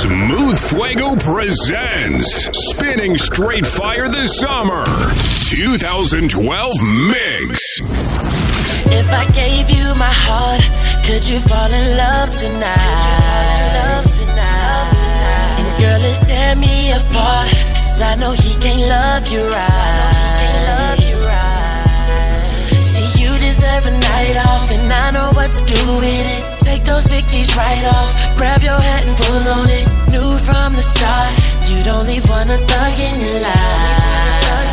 Smooth Fuego presents Spinning Straight Fire the Summer 2012 Mix. If I gave you my heart, could you fall in love tonight? And girl, let's tear me apart, 'cause I know he can't love you right. See, you deserve a night off, and I know what to do with it. Take those victories right off, grab your hat and pull on it. Knew from the start, you'd only want a thug in your life.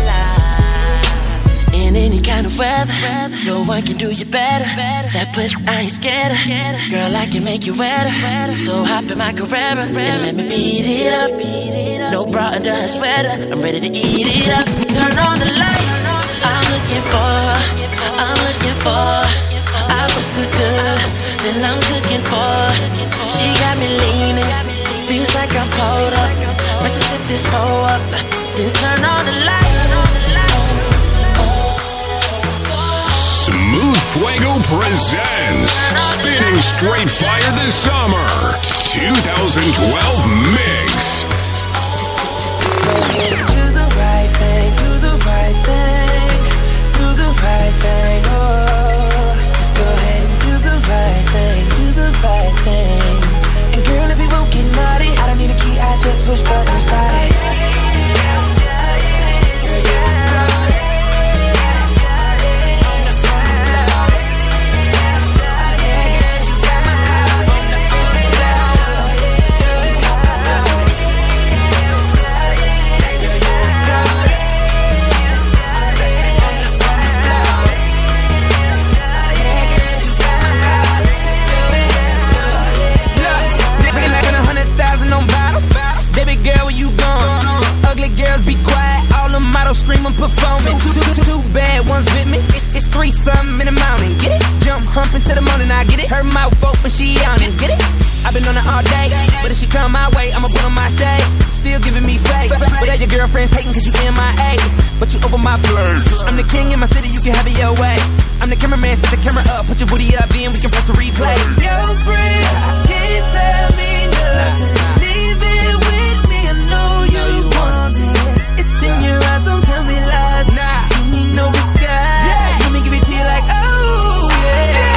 In any kind of weather, no one can do you better. That push, I ain't scared of. Girl, I can make you wetter. So hop in my Carrera and let me beat it up. No bra under her sweater, I'm ready to eat it up. So turn on the lights. I'm looking for I look good, then I'm cooking for. She got me leaning, feels like I'm pulled up. About to sip this hoe up, then turn on the lights. Smooth Fuego presents Spinning Straight Fire the Summer 2012 Mix. Do the right thing, do the right thing, do the right thing, oh. Just go ahead and do the right thing, do the right thing. And girl, if you won't get naughty, I don't need a key, I just push button and start it. Screaming, performing. Two bad ones with me. It's threesome in the mountain. Get it? Jump, hump into the morning. I get it. Her mouth open, she on it. Get it? I've been on it all day, but if she come my way, I'ma put on my shades. Still giving me face, but all your girlfriends hating 'cause you MIA. But you over my place. I'm the king in my city, you can have it your way. I'm the cameraman, set the camera up, put your booty up in, we can press the replay. Your friends can't tell me nothing. Leave it with me, I know you want it. It's in your eyes, don't tell me lies. Nah, you need no disguise. Yeah, let me give it to you like, oh yeah.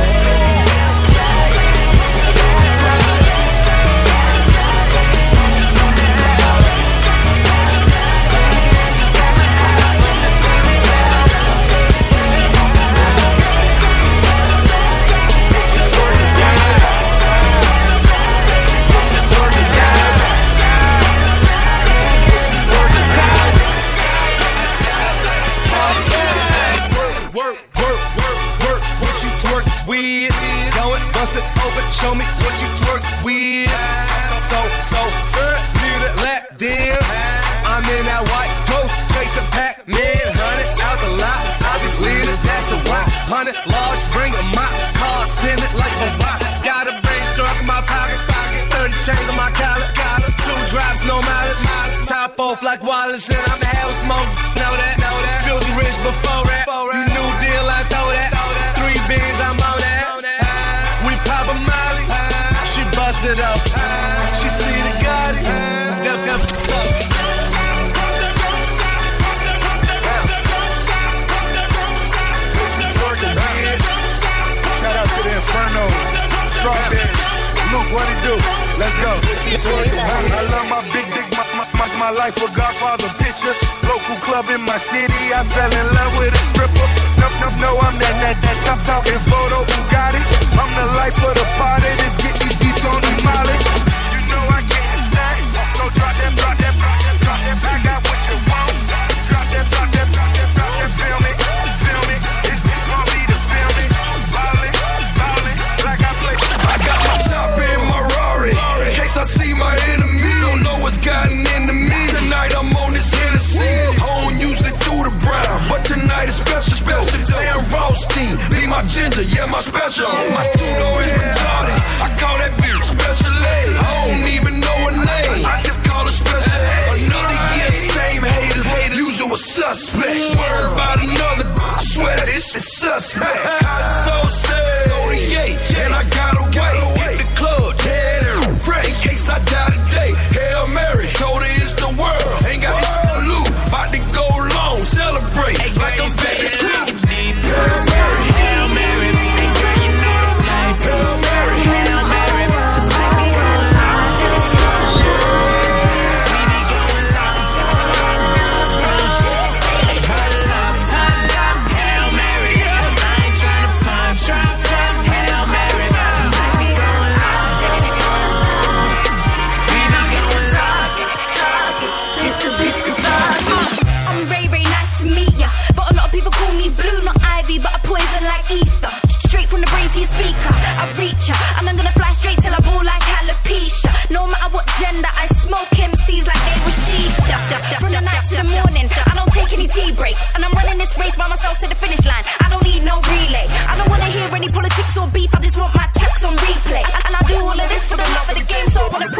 Bust it over, show me what you twerk with. So, need a lap dance. I'm in that white ghost, chasing Pac-Man. 100 out the lot, I be bleeding, that's a whack. 100 large, bring a mop, car, send it like a rock. Got a brain struck in my pocket, 30 chains on my collar. 2 drops, no mileage. Top off like Wallace, and I'm the hell smoke. Know that. Filthy rich before that. You new deal, I throw that. 3 beans, I'm on that. Pop a Molly, she bust it up. She see the Gotti, what's up? Shout out to the Infernos, Strawberries, Luke, what he do? Let's go. I love my big dick, my life a Godfather picture. Local club in my city, I fell in love with a stripper. No, I'm that top talking photo Bugatti. I'm the life of the party, let's get these deep on the molly. You know I get the snacks, so drop that. I got what you want. Drop that, film it. It's gonna be the film it. Ballin', like I play. I got my chopper in my Rari, in case I see my enemy. Don't know what's gotten into me. Tonight I'm on this Hennessy. I don't usually do the brown, but tonight is special. Damn roasty, be my ginger, yeah, my special. My two-door is retarded, I call that bitch special A. I don't even know her name, I just call her special A. Another year, same haters, usual suspect. Word about another, I swear that this is suspect. So sad, so the gate, and I gotta wait. Hit the club, dead and fresh, in case I die.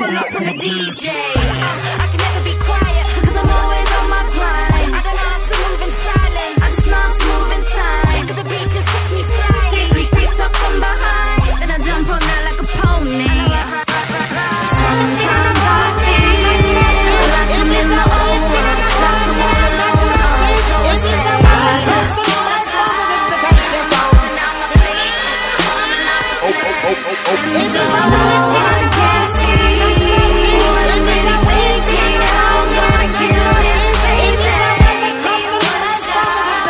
pull up from the DJ. I can never be quiet, cause I'm always on my grind. I don't know how to move in silence, I just know how to move in time. Cause the beat just gets me sliding. Creeped up from behind, then I jump on that like a pony. Sometimes I feel like I'm in my own world, like I'm all alone, all so sad. I just can't hide, falling out my spaceship, falling out my plane. No one can see what I'm really thinking. How I'm gonna kill this baby. Make me wanna shout.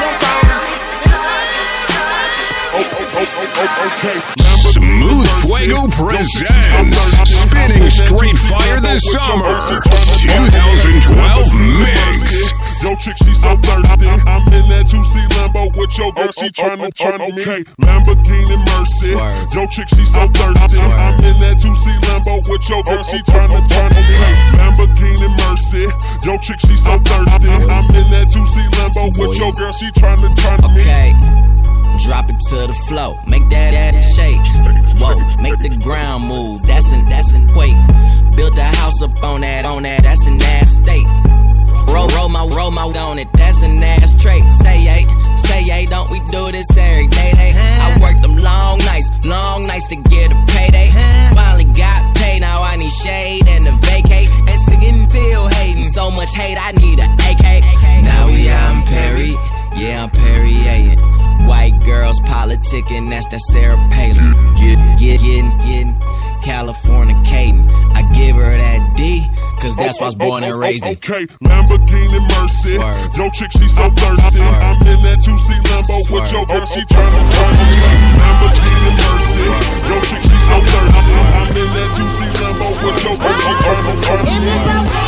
Smooth Fuego presents Spinning Straight Fire this summer 2012 mix. Yo, chick, she so thirsty. I'm in that 2C Lambo with your girl, she tryna me. Okay, Lamborghini Mercy. Yo, chick, she so thirsty. I'm in that 2C Lambo with your girl, she tryna me. Lamborghini Mercy. Yo, chick, she so thirsty. I'm in that 2C Lambo with your girl, she tryna me. Okay, drop it to the flow, make that shake. Whoa, make the ground move. That's an quake. Built a house up on that. That's an ass state. Roll my on it, that's an ass trait. Say yay, don't we do this every day? I worked them long nights to get a payday. Finally got paid, now I need shade and a vacate. And singing still hating, so much hate, I need a AK. Now we out in Perry, yeah, I'm Perrier. White girls politicking, that's that Sarah Palin. Getting Californicating. I give her that D, cause that's why I was born and raised in. Okay, Lamborghini Mercy. Yo, chick, she so thirsty. I'm in that 2C Lambo with your girl, she tryna me. Lamborghini Mercy. Yo, chick, she so thirsty. I'm in that 2C Lambo with your girl, she tryna me.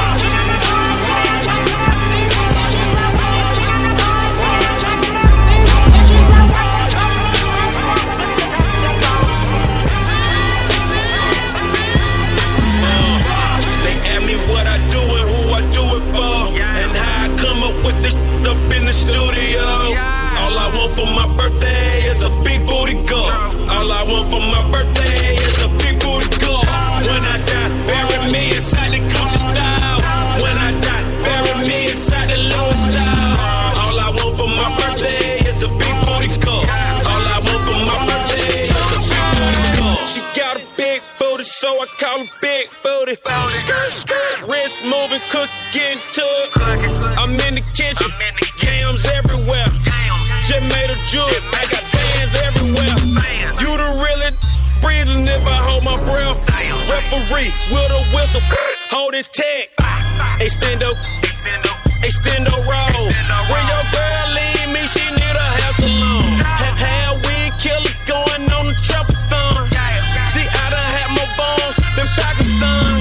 Studio. All I want for my birthday is a big booty girl. All I want for my birthday is a big booty girl. When I die, bury me inside the Gucci style. When I die, bury me inside the Louis style. All I want for my birthday is a big booty girl. All I want for my birthday is a big booty girl. She got a big booty, so I call her big booty. Skirt, wrist moving, cook, getting to it. I'm in the kitchen. Yams everywhere. Just made a jewel. I got bands everywhere. You the really breathing if I hold my breath. Referee with a whistle. Hold his tag. Extendo roll. When your girl leave me, she need a hair salon. Hair weed killer going on the chopper-thon. See, I done had more bombs than Pakistan.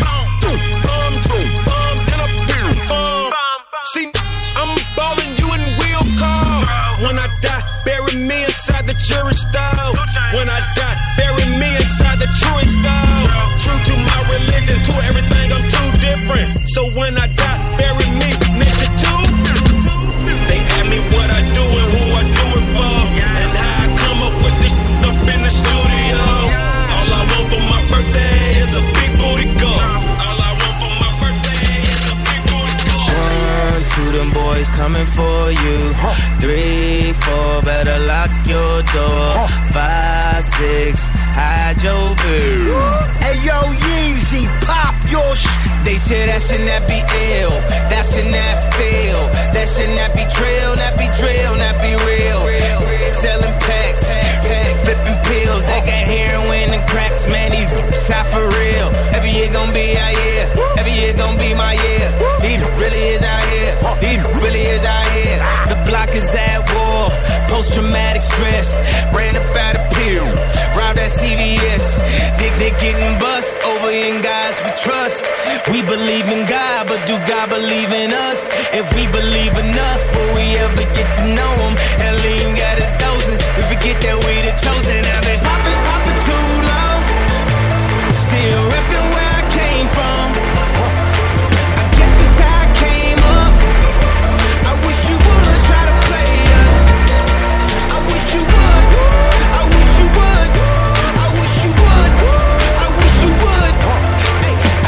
See, I'm ballin', you in wheel car. When I die, bury me inside the jury style. When I die, bury me inside the truest style. True to my religion, to everything, I'm too different. So when I die, bury me next to two. They ask me what I do and who I do it for, and how I come up with this up in the studio. All I want for my birthday is a big booty girl. All I want for my birthday is a big booty girl. 1, 2, them boys coming for you. 3, 4, better lock your door. 5, 6, hide your boo. Hey yo, Yeezy, pop your They say that should not be ill, that should not feel, that should not be drill, not be drill, not be real. Selling packs, flipping pills, they got heroin and cracks, man, these out for real. Every year gon' be our year, every year gon' be my year. He really is out here, he really is out here. The block is at war, post-traumatic stress, ran up out of pill, robbed at CVS. They getting bust over in guys we trust. We believe in God, but do God believe in us? If we believe enough, will we ever get to know him? Elohim got us dozing, we forget that we the chosen. I've been popping too long, still repping where I came from. I guess it's how I came up. I wish you would try to play us. I wish you would. I wish you would. I wish you would. I wish you would. Hey, I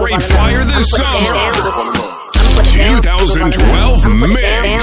straight fire this summer. 2012 mix.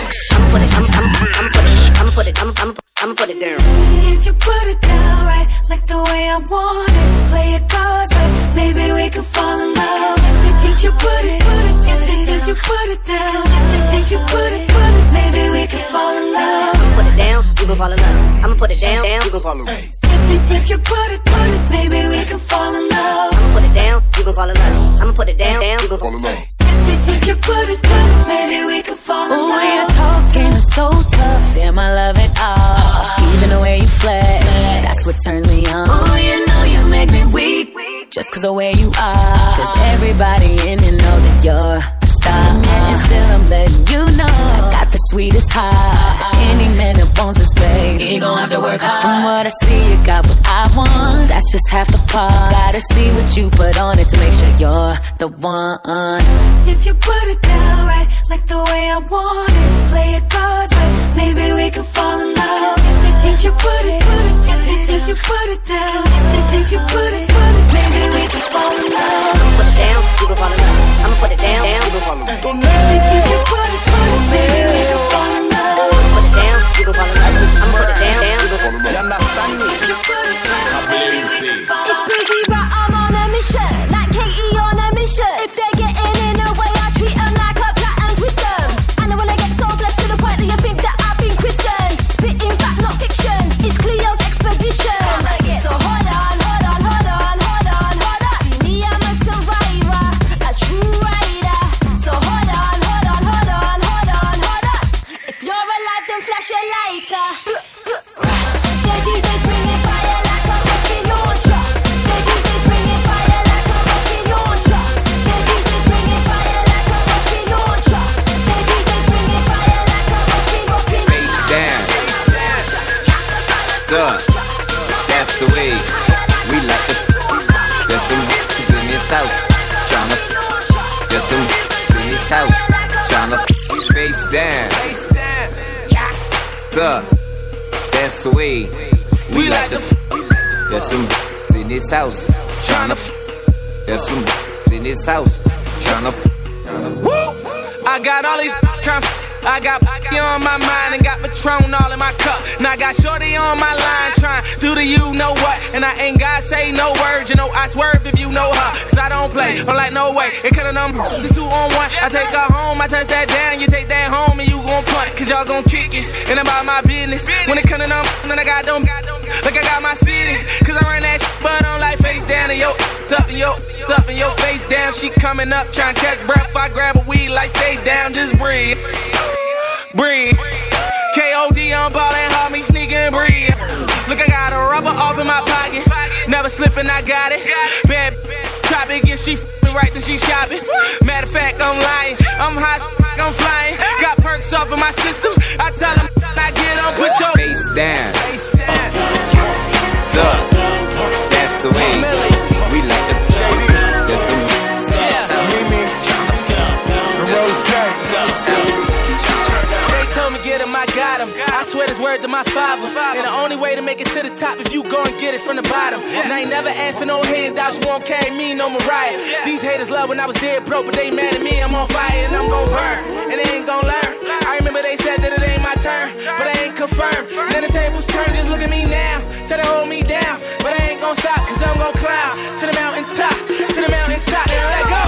I'ma put it down. If you put it down right, like the way I want it, play it cards right, maybe we could fall in love. If you put it down, if you put it, maybe we could fall in love. I'ma put it down, you gon' fall in love. I'ma put it down, you gon' fall in love. If you put it, maybe we could fall in love. I'ma put it down, you gon' fall in love. I'ma put it down, you gon' fall in love. If you put it down, maybe we could fall in love. The way I talk is so tough, damn I love it all. Even the way you flex, that's what turns me on. Oh, you know you make me weak, just cause the way you are. Cause everybody in it know that you're a star. And still I'm letting you know I got the sweetest heart. Any man that wants this, babe, he gon' have to work hard. From what I see, you got what I want, that's just half the part. Gotta see what you put on it to make sure you're the one. If you put it down right, like the way I want it, play it cards right, maybe we could fall in love. If you put it down, if you put it, maybe we could fall in love. I'ma put it down, you gon' fall in love. I'ma put it down, you gon' fall in love. If you put it, maybe we could fall in love. I'ma put it down, you gon' fall in love. I'ma put it down, you gon' fall in love. You understand me? If you put it, maybe we could fall in love. It's busy, but I'm on a mission, like Katie on a mission. If they get in the way, I treat them like a plat and twist them. And when I get so blessed to the point that you think that I've been christened, spitting fact, not fiction, it's Cleo's expedition. So hold on. See me, I'm a survivor, a true rider. So hold on. If you're alive, then flash a lighter. The DJ's bringing fire like a rocket launcher. The DJ's bringing fire like a rocket launcher. The DJ's bringing fire like a rocket launcher. The DJ's bringing fire like a rocket launcher. Face down, that's the way we like it. There's some in this house, tryna. There's some in this house, tryna. Face down, that's the way we like the. There's some in this house, tryna. There's some in this house, tryna. I got all these tryna. I got on my mind and got Patron all in my cup. Now I got Shorty on my line trying to do the you know what. And I ain't gotta say no words, you know I swerve if you know her. Cause I don't play, I'm like no way. It could've done just 2 on 1. I take her home, I touch that down, you take that home and you gon' punt. Cause y'all gon' kick it, and about my business. When it could've done, then I got them, like I got my city. Cause I run that shit, but I'm like face down and yo, up and yo face down. She coming up, trying to catch breath. I grab a weed like stay down, just breathe. K.O.D. I'm ballin', homie, sneakin' breathe. Look, I got a rubber off in my pocket. Never slippin', I got it. Bad drop it, if she f***ing right, then she shopping. Matter of fact, I'm lying. I'm hot, I'm flying. Got perks off in my system. I tell them, I get on, put your face down. That's the way we like the there's some told me get him, I got him. I swear this word to my father. And the only way to make it to the top if you go and get it from the bottom. And I ain't never asked for no handouts, you won't carry me, no Mariah. These haters love when I was dead broke, but they mad at me, I'm on fire and I'm gon' burn. And they ain't gon' learn. I remember they said that it ain't my turn, but I ain't confirmed. Then the tables turn, just look at me now. Try to hold me down, but I ain't gon' stop, cause I'm gon' climb to the mountain top, and let go.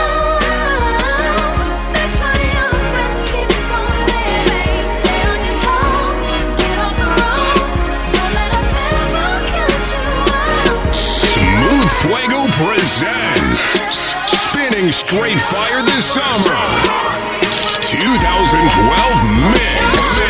Fuego presents Spinning Straight Fire this summer 2012 mix.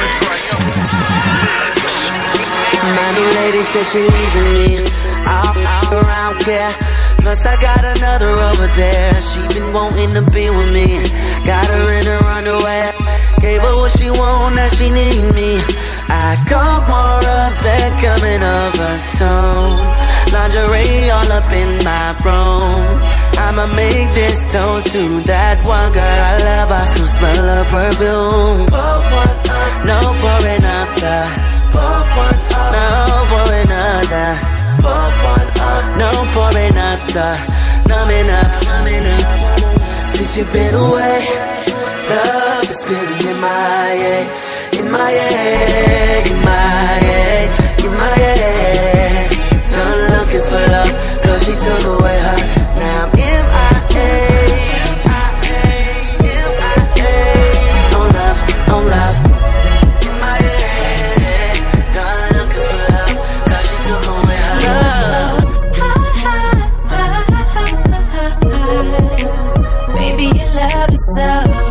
Mommy lady said she leaving me out around here. Plus I got another over there. She been wanting to be with me. Got her in her underwear. Gave her what she want, now she need me. I got more up than coming of her soon. Lingerie all up in my room. I'ma make this toast to that one girl I love. I still smell her perfume. Pour one up, no pour another. Pour one up, no pour another. Pour one up, no pour another. start numbing up. Since you've been away, love is spinning in my head, in my head, in my head, in my head. Done looking for love, cause she took away her. Now I'm MIA, on love, on love. In my head, done looking for love, cause she took away her love. Baby, your love is so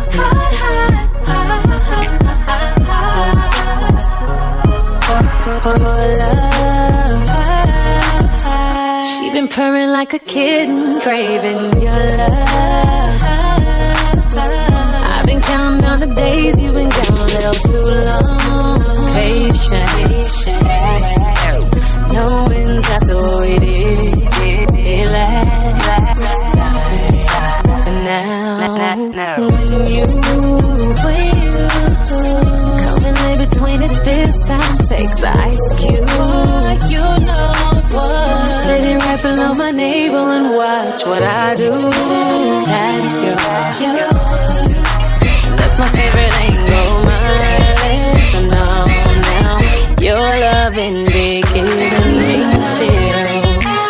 she been purring like a kitten, craving your love. I've been counting down the days you've been gone a little too long. Patient, knowing that's all it is. Now, when you come and lay between it this time, take the ice cube. You know what? Sit it right below my navel and watch what I do. That's you. That's my favorite angle. My lips are numb now. Your loving be giving me chills.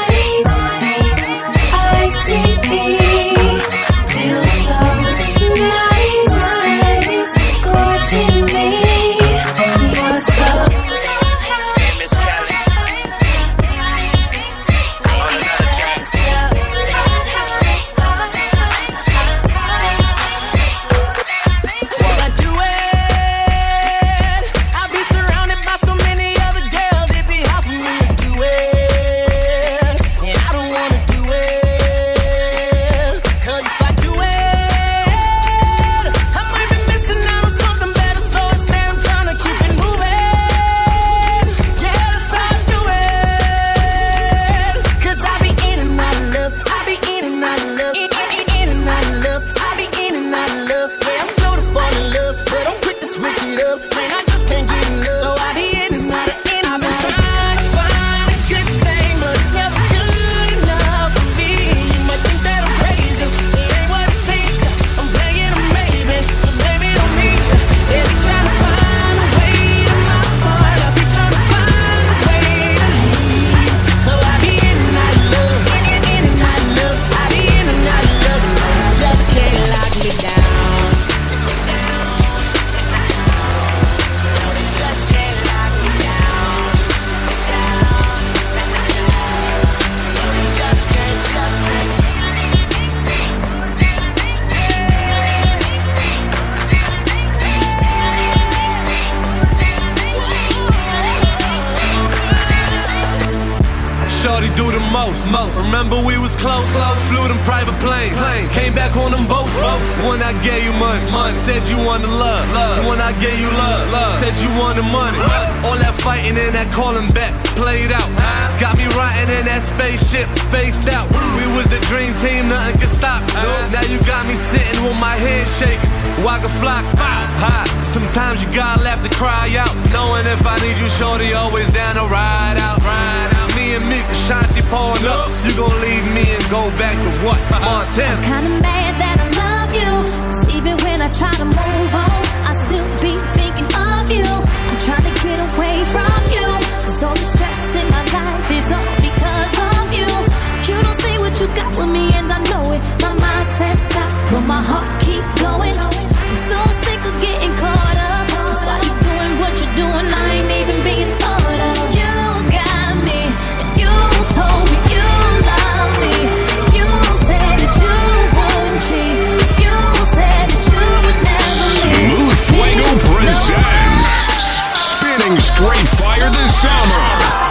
Shorty do the most. Remember we was close, flew them private planes. Came back on them boats. When I gave you money, said you wanted love. When I gave you love, said you wanted money. All that fighting and that calling back played out. Got me riding in that spaceship, spaced out. We was the dream team, nothing could stop us. Now you got me sitting with my head shaking. Waka flock, high. Sometimes you gotta laugh to cry out. Knowing if I need you, shorty, always down to ride out. Me and Meek, Shanti pulling up. You gon' leave me and go back to what? Montana. I'm kinda mad that I love you. 'Cause even when I try to move on, I still be thinking of you. I'm trying to get away from you. 'Cause all the stress in my life is all because of you. You don't see what you got with me and I know it. My mind says stop, but my heart keep going. I'm so sick of getting caught up. That's why you doing what you're doing. I ain't even being thought of. You got me, and you told me you love me. You said that you wouldn't cheat. You said that you would never leave. Smooth Fuego presents Spinning Straight Fire this summer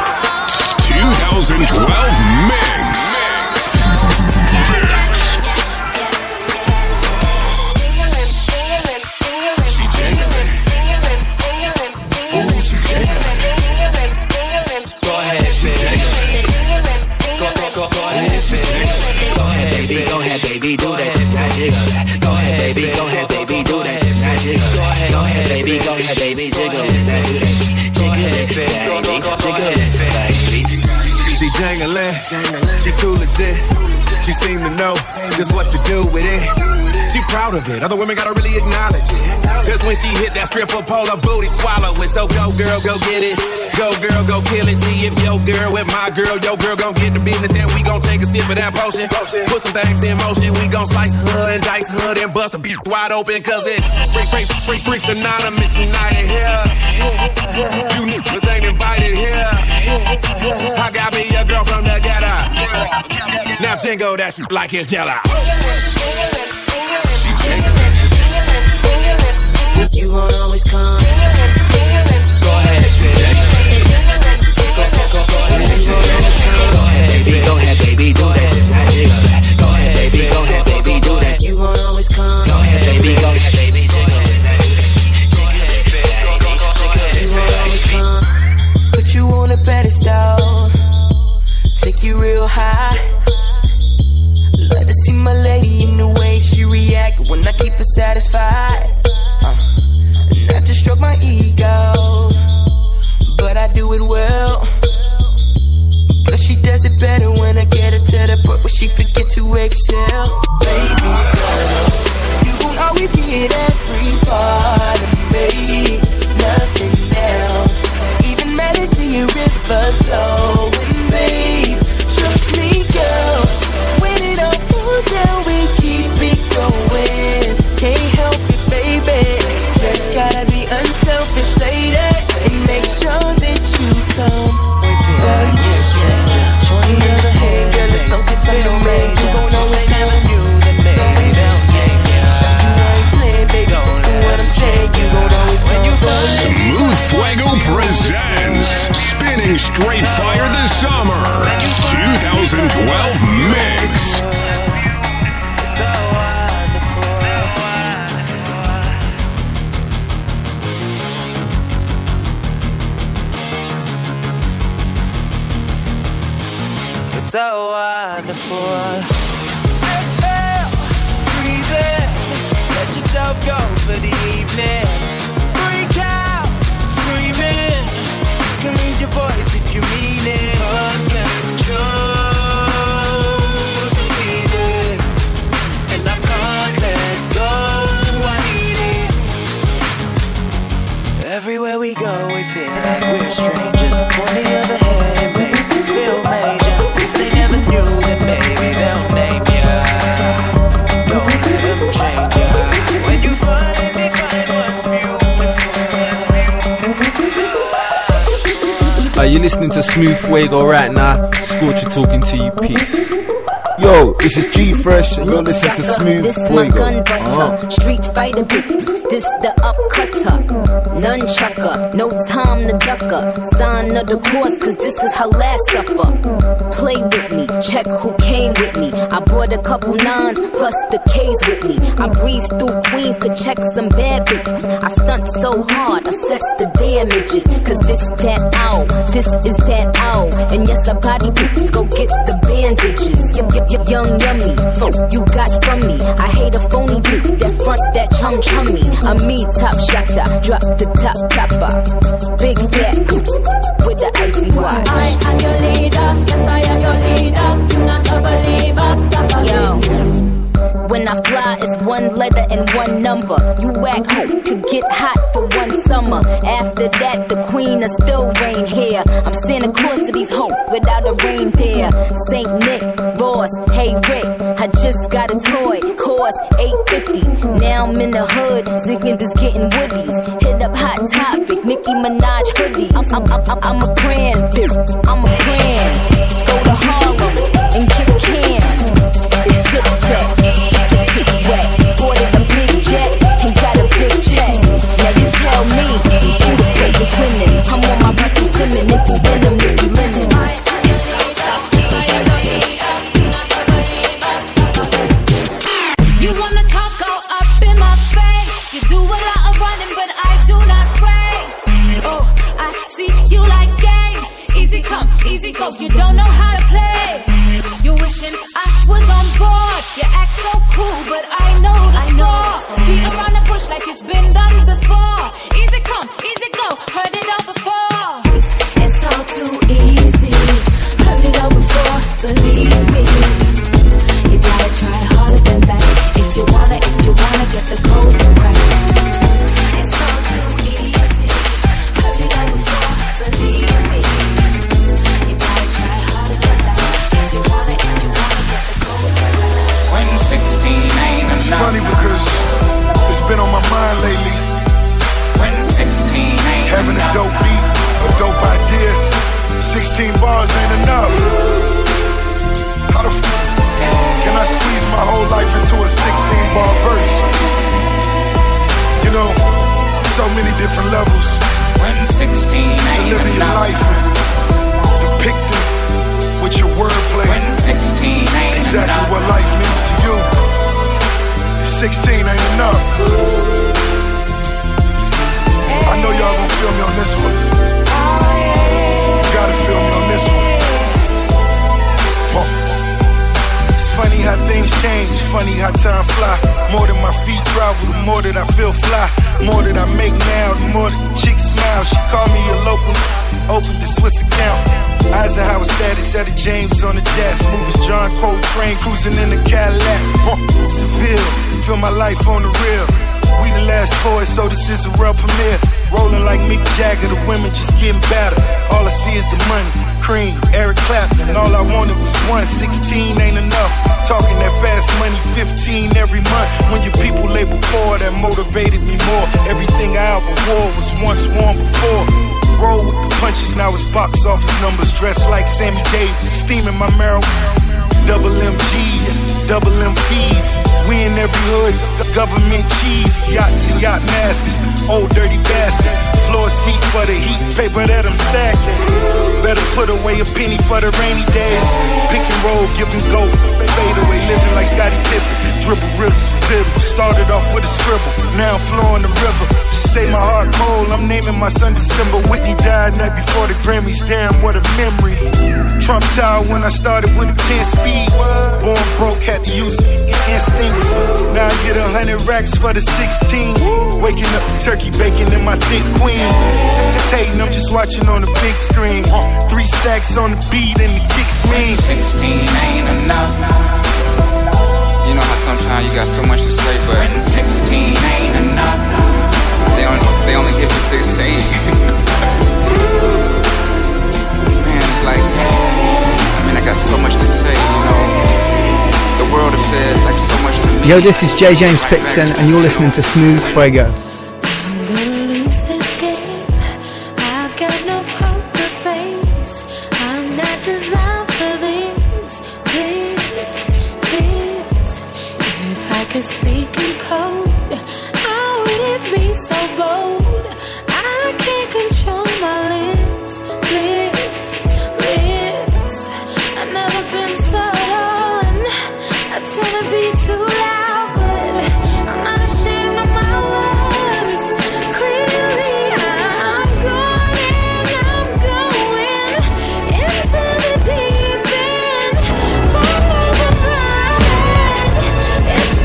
2012 Mix. Go ahead, baby, do that. Now jiggle that. Go ahead, baby, do that. Now jiggle that. Go ahead, baby, jiggle that. Now do that. Jiggle it, baby, jiggle it, baby. jangling. She too legit. She seem to know just what to do with it. She proud of it. Other women gotta really acknowledge it. Cause when she hit that stripper pole, her booty swallow it. So go girl, go get it. Go girl, go kill it. See if your girl with my girl, your girl gon' get the business. And we gon' take a sip of that potion. Put some things in motion. We gon' slice her and dice her and bust the beat wide open. Cause it's freaks anonymous united here. You niggas ain't invited here. I got me a girl from the ghetto. Now jingle that shit like it's jello. She jingling. You gon' always come. Go ahead, shit. Go ahead, baby. Go ahead, baby. Do that. Jiggle that. Go ahead, baby. Go ahead, baby. Do that. You gon' always come. Go ahead, baby. Go ahead, baby. Jiggle that. You gon' always come. Put you on a pedestal. Take you real high. Love to see my lady in the way she react when I keep her satisfied. Not to stroke my ego, but I do it well. Plus she does it better when I get her to the point where she forget to excel. Baby girl, you gon' always get every part of me, nothing else. Even matter to your rivers flowing, babe. Trust me, girl. When it all falls down, we keep it going. Can't help it, baby. Just gotta be unselfish, lady, and make sure that you come first. On the other hand, girl, let's don't get so man. You gon' always never knew that, baby. You ain't playing, baby. Listen what I'm saying. You gon' always come first. Smooth Fuego presents Spinning Straight Fire this summer 2012 mix. So wonderful. Exhale, breathe in, let yourself go for the evening. Break out, screaming. You can lose your voice if you mean it. Control the feeling, and I can't let go. I need it. Everywhere we go, we feel like we're strangers. On the other hand, it makes us feel major. Maybe they'll name ya. Don't let them change ya. When you finally find what's beautiful. Are you listening to Smooth Fuego right now? Scorcher talking to you. Peace. Yo, this is G Fresh, and you're listening to Smooth Fuego. This Fuego. my gun butter, Street Fighter beats. This the upcutter, nunchucker, no time to duck up. Sign of the course, cause this is her last supper. Play with me, check who came with me. I brought a couple nines plus the K's with me. I breeze through Queens to check some bad bitches. I stunt so hard, assess the damages. Cause this that owl, this is that owl. And yes, the body bitches go get the bandages. Young yummy, folk you got from me. I hate a phony bitch that front that chummy. I'm me top shotter, drop the top topper. Big fat with the icy watch. I am your leader, yes I am your leader. You're not a believer, yo. When I fly, it's one letter and one number. You whack hoe could get hot for one summer. After that, the queen will still reign here. I'm Santa Claus to these hoes without a reindeer. Saint Nick, Ross, hey Rick, I just got a toy, cost $8.50. Now I'm in the hood, thinking this getting woodies. Hit up Hot Topic, Nicki Minaj hoodie. I'm a brand, I'm a brand. Go to Harlem and get canned. It's tip set, get your pick wet. Ordered a big jet and got a big check. Now you tell me who the fuck is winning. I'm on my Russell Simmons, if you win them, if you linen. You wanna talk all up in my face. You do a lot of running, but I do not race. Oh, I see you like games. Easy come, easy go, you don't know how to play. You wishing I was on board. You act so cool, but I know the score. Be around the bush like it's been done before. Easy come, easy go, heard it all before. It's all too easy, heard it all a 16-bar verse. You know, so many different levels. When 16 ain't to live your life and depict it with your wordplay. When 16 ain't exactly enough. what life means to you. 16 ain't enough. I know y'all gon' feel me on this one. You gotta feel me on this one. It's funny how things change, funny how time fly. More than my feet travel, the more that I feel fly. More that I make now, the more that the chick smile. She called me a local, opened the Swiss account. Eisenhower status at the James on the dash. Smooth as John Coltrane, cruising in the Cadillac. Seville, feel my life on the real. We the last boys, so this is a real premiere. Rolling like Mick Jagger, the women just getting better. All I see is the money, Cream, Eric Clapton. All I wanted was 116 ain't enough. Talking that fast money, 15 every month. When your people label poor, that motivated me more. Everything I ever wore was once worn before. Roll with the punches, now it's box office numbers. Dressed like Sammy Davis, steaming my marijuana. Double MGs, double MPs. We in every hood, government cheese. Yachts and yacht masters, old dirty bastard. Floor seat for the heat, paper that I'm stacking. Better put away a penny for the rainy days. Pick and roll, give and go. Fade away, living like Scottie Pippen. Dribble rivers for dribble. Started off with a scribble, now I'm flowing the river. She say my heart cold, I'm naming my son December. Whitney died night before the Grammys, damn what a memory. Trump Tower when I started with a 10-speed. Born broke, had to use instincts. Now I get 100 racks for the 16. Waking up the turkey bacon in my thick queen. Hating, I'm just watching on the big screen. 3 stacks on the beat and the kicks mean 16 ain't enough. You know how sometimes you got so much to say, but when 16 ain't enough. They only give you 16. Man, it's like, I mean, I got so much to say, you know. The world has said like so much to me. Yo, this is J. James Fixon, and you're listening to Smooth Fuego. Speak in code, how would it be so bold? I can't control my lips. I've never been subtle, and I tend to be too loud, but I'm not ashamed of my words. Clearly, I'm going into the deep end. Fall over my head. It's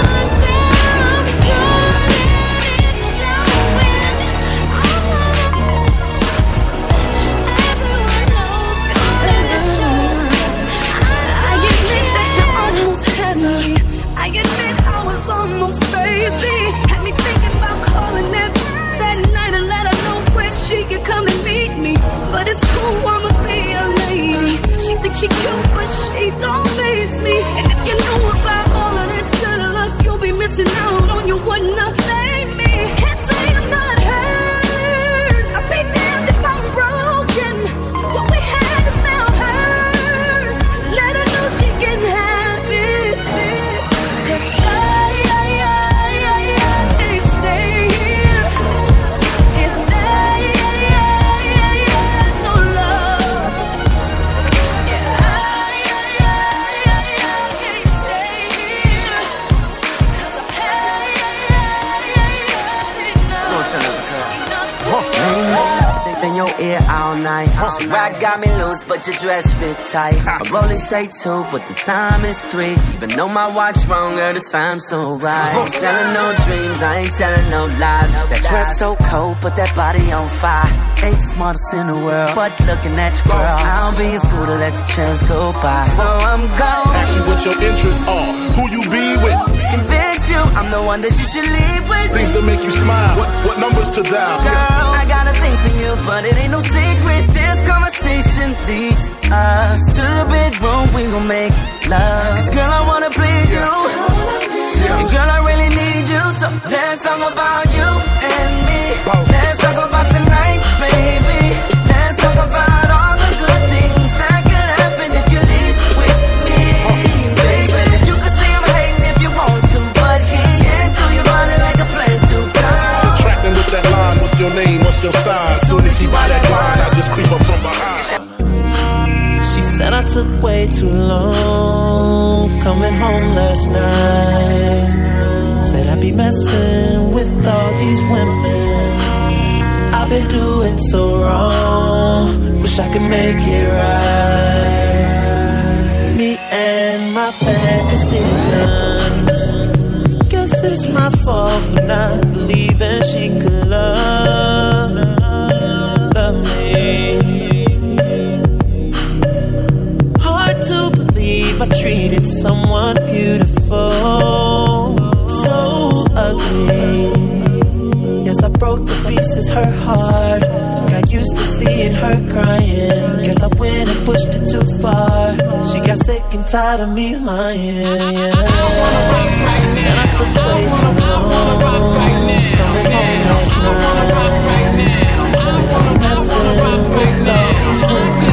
she cute, but she don't face me. And if you knew about all of this good luck, you'll be missing out on you wouldn't have blamed me. Can't say I'm not hurt. I'll be damned if I'm broken. What we had is now hers. Let her know she can have it. 'Cause I stay here. If there's no love. In your ear all night. So rap got me loose, but your dress fit tight. I only say 2, but the time is 3. Even though my watch wrong, girl, the time's so right. Ain't selling no dreams, I ain't telling no lies. That dress so cold, put that body on fire. Ain't the smartest in the world, but looking at your girl, I'll be a fool to let the chance go by. So I'm gone. Ask you what your interests are, who you be with. Convince you I'm the one that you should leave with. Things that make you smile, what numbers to dial. Girl, I got a thing for you, but it ain't no secret. This conversation leads us to the bedroom, we gon' make love. 'Cause girl, I wanna please you. And girl, I really need you. So let's talk about you and me. Let's talk about tonight, baby. Let's talk about all the good things that could happen if you leave with me, baby. You can say I'm hating if you want took way too long coming home last night. Said I'd be messing with all these women. I've been doing so wrong. Wish I could make it right. Me and my bad decisions. Guess it's my fault for not believing she could love me. Hard to believe I treated someone beautiful so ugly. Yes, I broke to pieces her heart. Got used to seeing her crying. Guess I went and pushed it too far. She got sick and tired of me lying, yeah. She said I took way too long coming home last night. Said I'd be messing with all these women.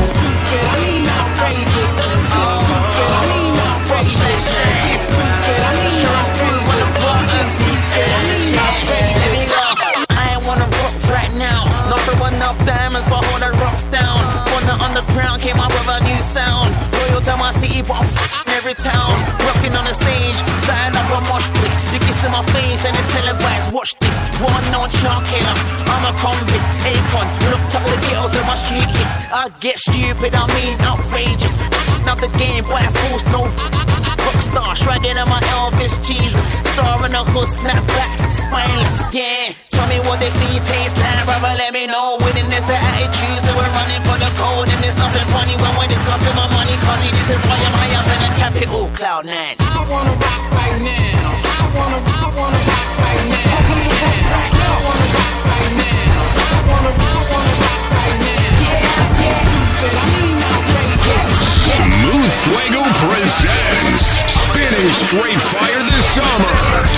Diamonds, but hold the rocks down. From the underground came up with a new sound. Loyal to my city, but I'm f***ing every town. Rocking on the stage, starting up a mosh pit. You kiss in my face and it's televised, watch this. One known child killer, I'm a convict. Akon, looked up the girls in my street hits. I get stupid, I mean outrageous. Now the game, boy, I force no rockstar, shrugging on my Elvis Jesus. Star in the hood, snap back, spineless, yeah. Tell me what they feed taste like, brother, let me know. Winning is the attitude, so we're running for the code. And there's nothing funny when we're discussing my money, cause this is why I'm high up in the capital, Cloud 9. I wanna rock right now. I wanna rock right now. I wanna rock right now. I wanna rock right now. Yeah, stupid, I mean outrageous. Smooth Fuego presents Spinning Straight Fire this summer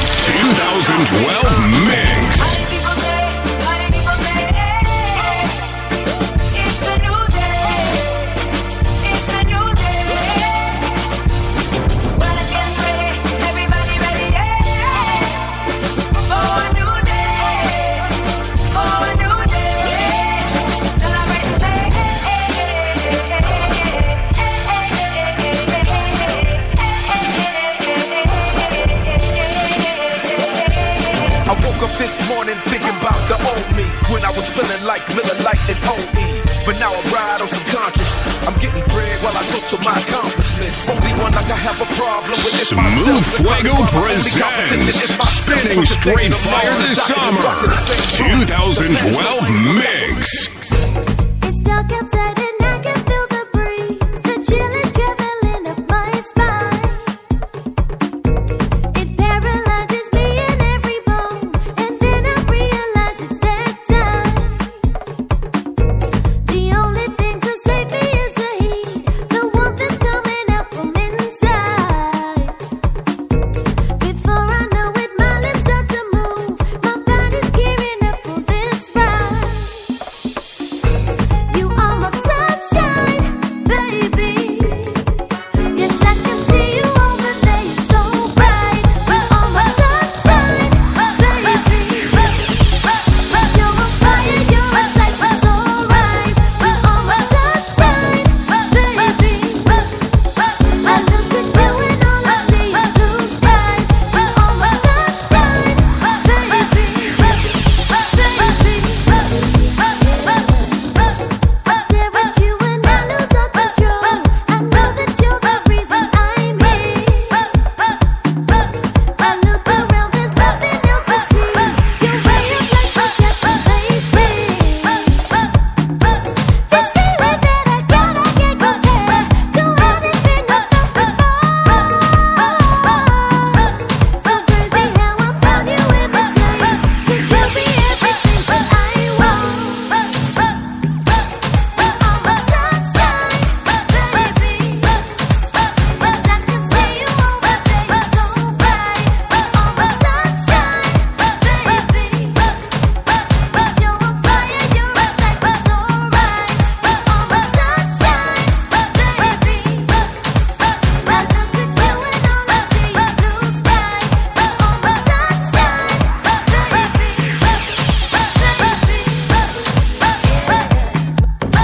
2012 mix. This morning thinking about the old me, when I was feeling like Miller Lite and OE. But now I ride on subconscious. I'm getting bread while I toast to my accomplishments. Only one I can have a problem with is Smooth Fuego presents Spinning Straight Fire this summer 2012 mix. It's dark outside and I can feel the breeze. The chill is traveling up my spine. It paralyzes me in every bone. And then I realize it's that time. The only thing to save me is the heat. The warmth that's coming out from inside. Before I know it, my lips start to move. My body's gearing up for this ride.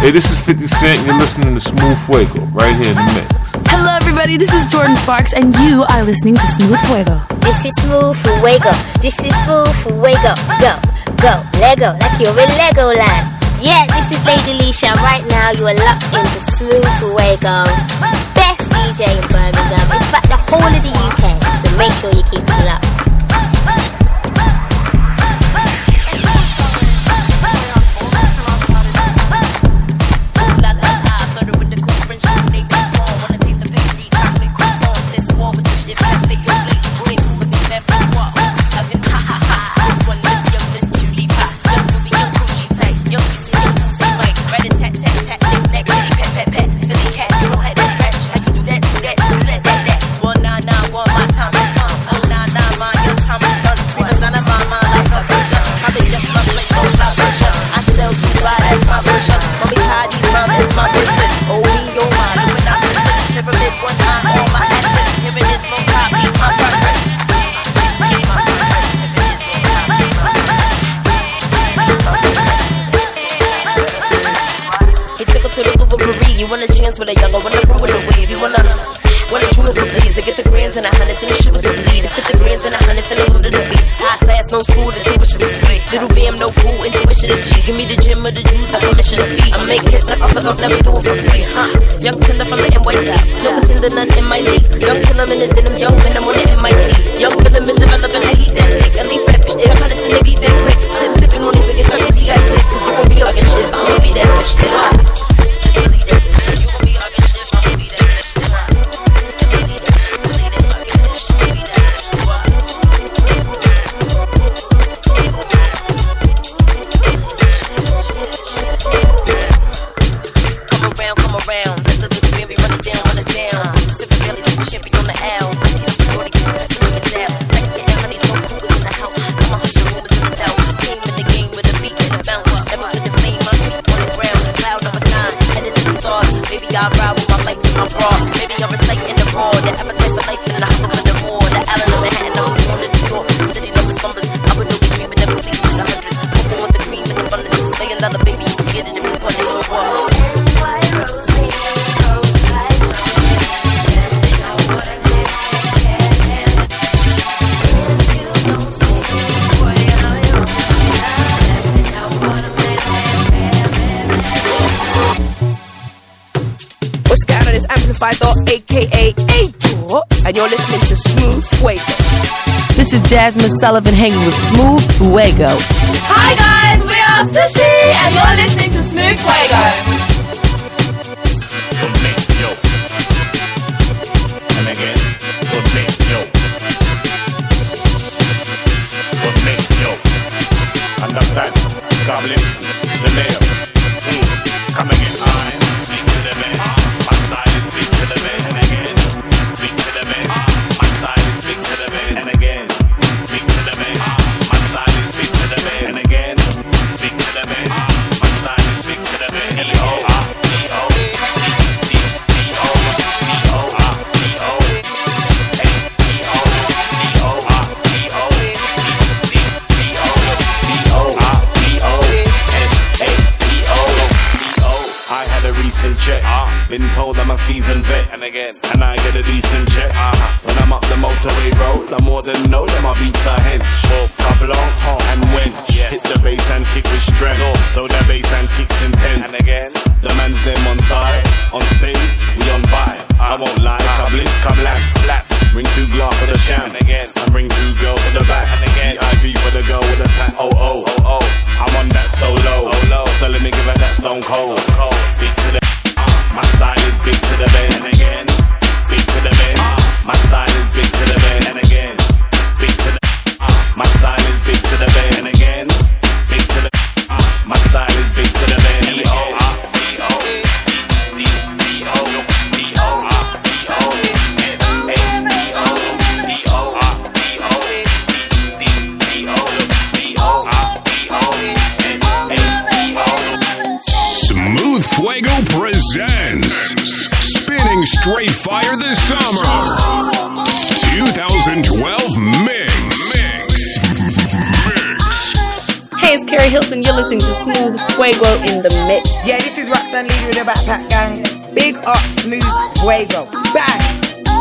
Hey, this is 50 Cent, and you're listening to Smooth Fuego, right here in the mix. Hello everybody, this is Jordan Sparks, and you are listening to Smooth Fuego. This is Smooth Fuego. This is Smooth Fuego. Go, go, Lego, like you're in Legoland. Yeah, this is Lady Leisha. Right now you are locked into Smooth Fuego. Best DJ in Birmingham. In fact, the whole of the UK. So make sure you keep it locked. Want a chance with a younger, wanna ruin the wave. You wanna juniper please. To get the grands and the hundreds and the shit with the bleed. To fit the grands and the hundreds and the loot of the beat. High class, no school, the table should be sweet. Little bam, no fool, intuition is cheap. Give me the gym or the juice, I permission to feed. I make hits like off the never do it for free, huh? Young tender from the NY South. No contender, none in my league. Young killer in the denims, young venom on it in my seat. Young villain been developing the heat that stick. Elite rap, bitch, they hundreds in the beat that quick. Sipping on these niggas, sucking tea, got shit. Cause you gon' be hugging shit, I'ma be that bitch, they lie. AKA A-Tour, and you're listening to Smooth Fuego. This is Jasmine Sullivan hanging with Smooth Fuego. Hi guys, we are Sushi, and you're listening to Smooth Fuego. And again, understand? Goblin, the layer. Come again, I'm big to the man. My style is big to the man. And again, big to the man. My style is big to the man. And again, big to the man. My style is big to the man. And again, big to the man. My style is big to the man. E-O-R-E-O. Check. Been told I'm a seasoned vet, and again, and I get a decent check. When I'm up the motorway road, I more than know that my beats are hench. Couple on and wench. Hit the bass and kick with strength, so the bass and kicks intent. And again, the man's them on side, on stage, we on vibe. I won't lie, couplings come flat. Bring 2 glass for the sham, and again, and bring 2 girls for the back, and again, VIP for the girl with the tap. Oh, I'm on that solo. So let me give her that stone cold. Beat to the. My style is big to the bed, and again, big to the bed. My style is big to the bed, and again, big to the. My style is big to the bed, and again, big to the. My style is big to the bed, and again. Smooth Fuego presents Spinning Straight Fire this summer 2012 Mix. Hey, it's Carrie Hilson. You're listening to Smooth Fuego in the mix. Yeah, this is Roxanne Leader with the Backpack Gang. Big up, Smooth Fuego. Bang!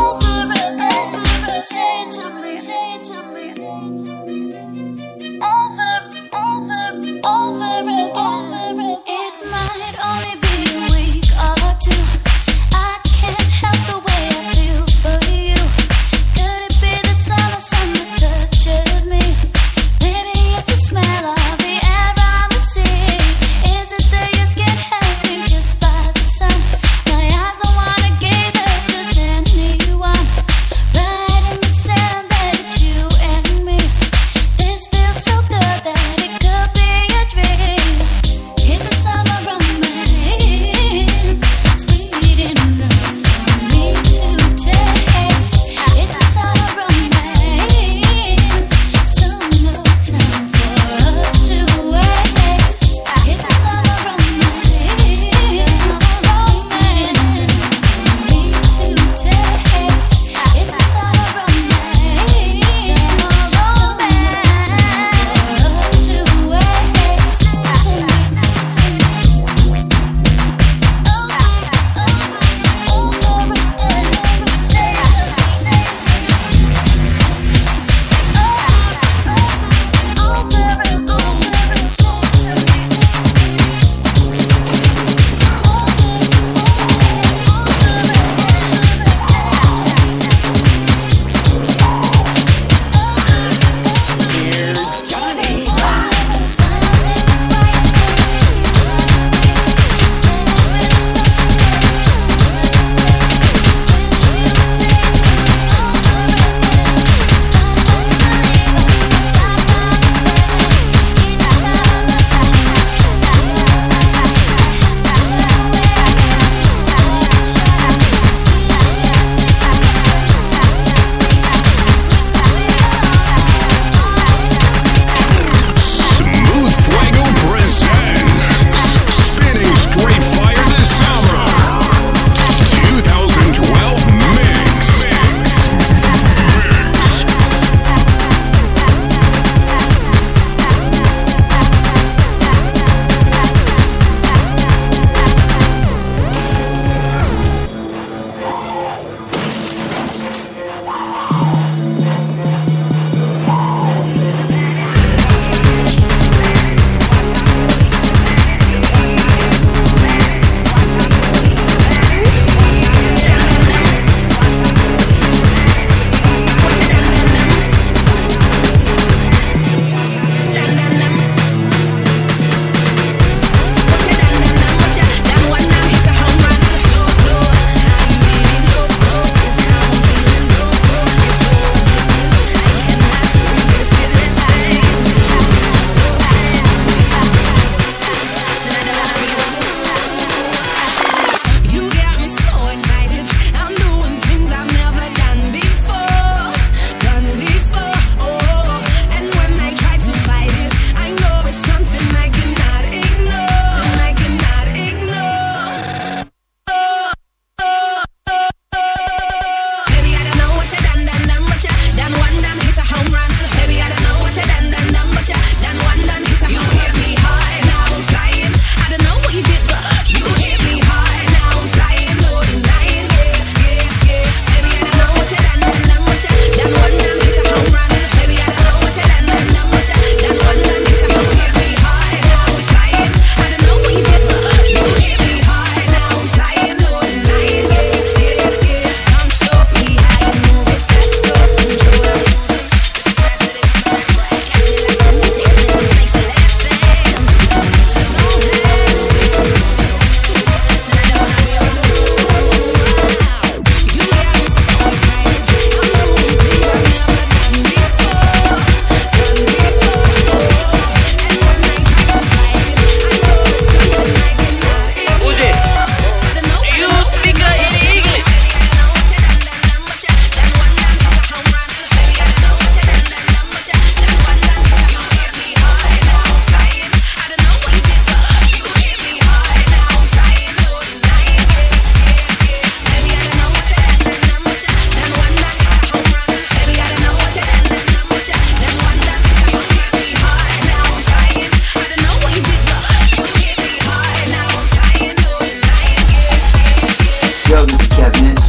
Over again. It might only be a week or two. I can't help the way I feel for you. Could it be the summer sun that touches me? Maybe it's the smell of the air on the sea. Is it that your skin has been kissed by the sun? My eyes don't wanna gaze at, just stand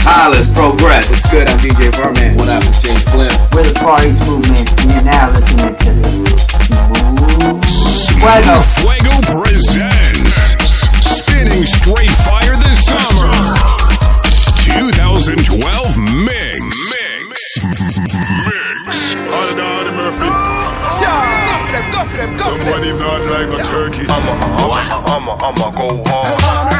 Hollis, Progress. What's good? I'm DJ Verman. What up? It's James Flynn. We're the Far East Movement, and you're now listening to Smooth Fuego presents Spinning Straight Fire this summer 2012 Mix. Go for them. Somebody not like a turkey. I'ma go hard.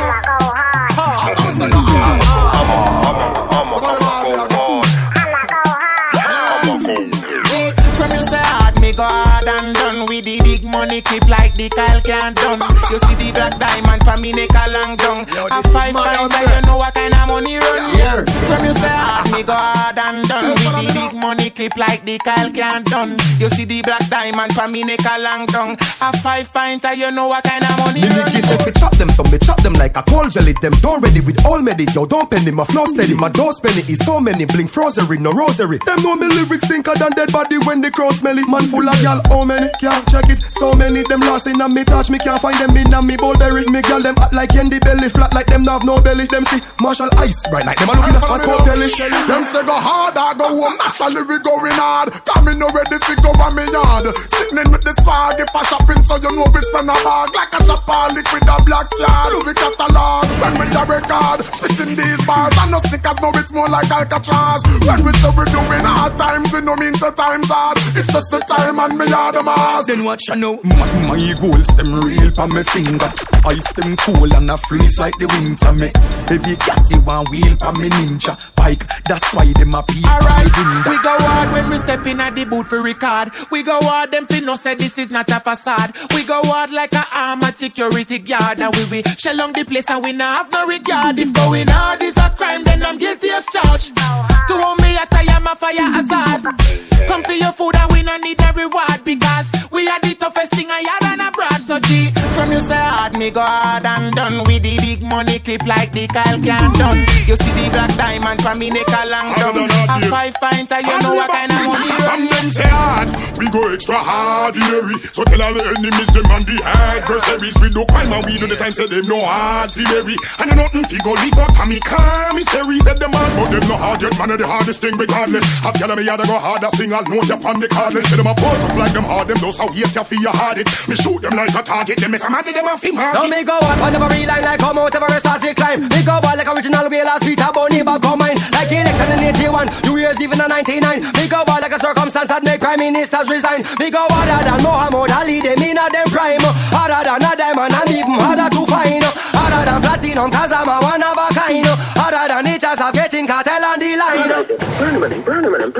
From you say hard, me go hard and done with the big money clip like the Kyle can't done. You see the black diamond for me neck a long down. A 5 times you know what kind of money run. Yeah. From you say hard, me go hard and done with the big money clip like the Kyle can't done. You see the black diamond for me neck a long down. A 5 pinter you know what kind of money run. Me say me chop them, so me chop them like a cold jelly. Them don't ready with all medi. Yo don't penny, my flow steady. My door penny is so many. Blink frozery, no rosary. Them know me lyrics thinker than dead body when they cross smelly. Man full of y'all, how many? Can't check it. So many them lost in a me touch. Me can't find them in a me bowl berry. Me girl them act like candy belly. Flat like them have no belly. Them see Marshall Ice right like them a looking at my scope telly. Them say go hard, I go home. Naturally we going hard. Coming no ready to go on me yard. Sitting with the swag if I shopping, so you know we spend a bag like a shopper liquid a black yard. Louis catalog when we a record. Spitting these bars and no stickers, no it's more like Alcatraz. When we say we doing hard times, we no mean the times hard. It's just the time and me are the mass. Then watch you know, my goals them real pa me finger. Ice them cool and a freeze like the winter me. Every cat you want wheel pa me ninja bike. That's why them a peep. Alright, we go hard when we step in at the booth for record. We go hard, them fin no say this is not a facade. We go hard like a armored security guard. And we shell on the place and we not have no regard. If going hard is a crime, then I'm guilty as charged. To hold me at I am a fire hazard. Come for your food and we no need a reward. Because we are the toughest thing I had and abroad. So G, from you say hard, me go hard and done with the big money clip like the Kyle can't done. You see the black diamond from me neck a long down. A 5 pinter, you know what kind of money run. And them say hard, we go extra hard in the so tell all the enemies them and the adversaries. We do crime and we do the time say them no hard for the and nothing fi go leave out me commissary. Said them hard but them no hard yet, man of the hardest thing regardless. Have y'all me had to go hard a sing all note upon the cardless. Say them a pose up like them hard, them those how hate you feel you hard it. Me shoot them like a target, them is a mad them a fi mad. Now me go on, on never real line like come out every start fi climb. Me go on like original way last beat a bunny but come mine. Like election in 81, New Year's even in 99. Me go on like a circumstance that make prime ministers resign. Me go harder than Muhammad Ali, them in a them prime. Harder than a diamond, I'm even harder to find. Harder than platinum, cause I'm a one of a kind. Harder than the chance of getting cartel on the line. Burn him, and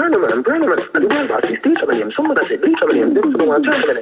the world boss is teach him, and somebody said, bleach him, and them someone turn him.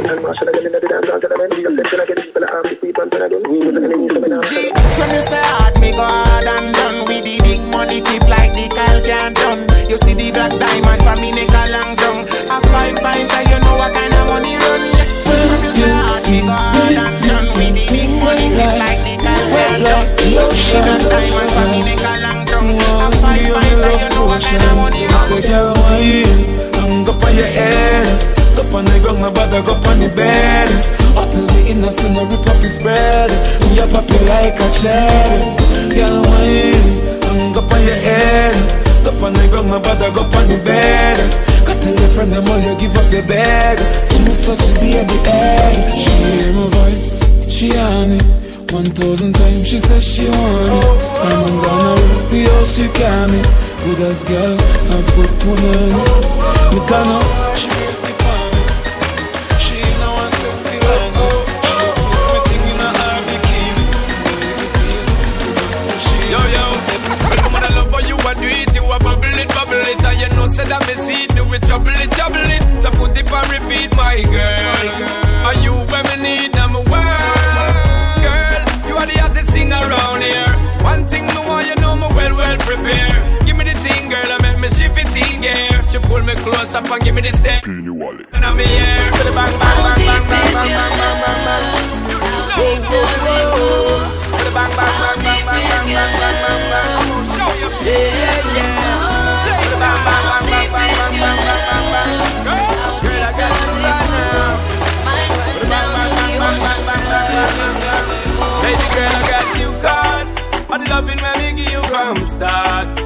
From you say hard, me go hard and done with the big money clip like the Kyle can't done. You see the black diamond for me neck a long down. A 5 pinter, you know what kind of money run. From you say hard, me go hard and done with the big money clip like the Kyle can't done. You see the black diamond for me neck a long down. A 5 pinter, you know what kind of money run. Hang up on your head, up on the ground, my brother go on the bed. Until the innocent no rip up his bread. Me a pop you like a cherry. Girl, wine, hang up on your head, up on the ground, my brother go on the bed. Got tell your friend them all you give up your bag. She must touch the baby egg. She hear my voice, she on it 1,000 times. She says she want it. I'm gonna rip the hoe she can me. Good as girl, I put woman. Me turn up, she makes the pan. She ain't no one sexy like you. She puts me thing in her bikini. Is it you? You just push it. Yo, woman, I love how you a do it. You a bubble it. And you know, say that me see it. Do it, trouble it. So put it on repeat, my girl. Are you where me need? I'm a world. Girl, you are the hottest thing around here. One thing me want, you know me well prepared. Give me the thing, girl, I make me shift it in gear. She pull me close up and give me the step. And I'm here to the bang, bang, bang, bang, bang, bang, bang, bang, bang. How deep does it go? To the bang, bang, bang, bang, bang, bang, bang, bang, bang, bang. Show you. To the bang, bang, bang, bang, bang, bang, bang, bang, bang. Girl, I got you right now. To the bang, bang, bang, bang, bang, bang, bang, bang. Baby girl, I got you caught. I'm loving when we give you from start.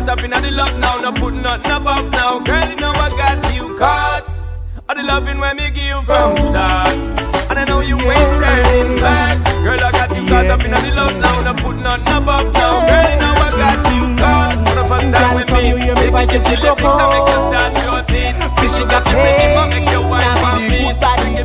up in the love now, no put nothing above now. Girl, you know I got you caught. All the loving when me give you from start. And I know you ain't turning back. Girl, I got you caught up in the love now, no put nothing above now. Girl, you know I got you caught. Wanna fun time with me? Make me get to the picture, make you start your thing. She got to make it, but make your wife happy. Make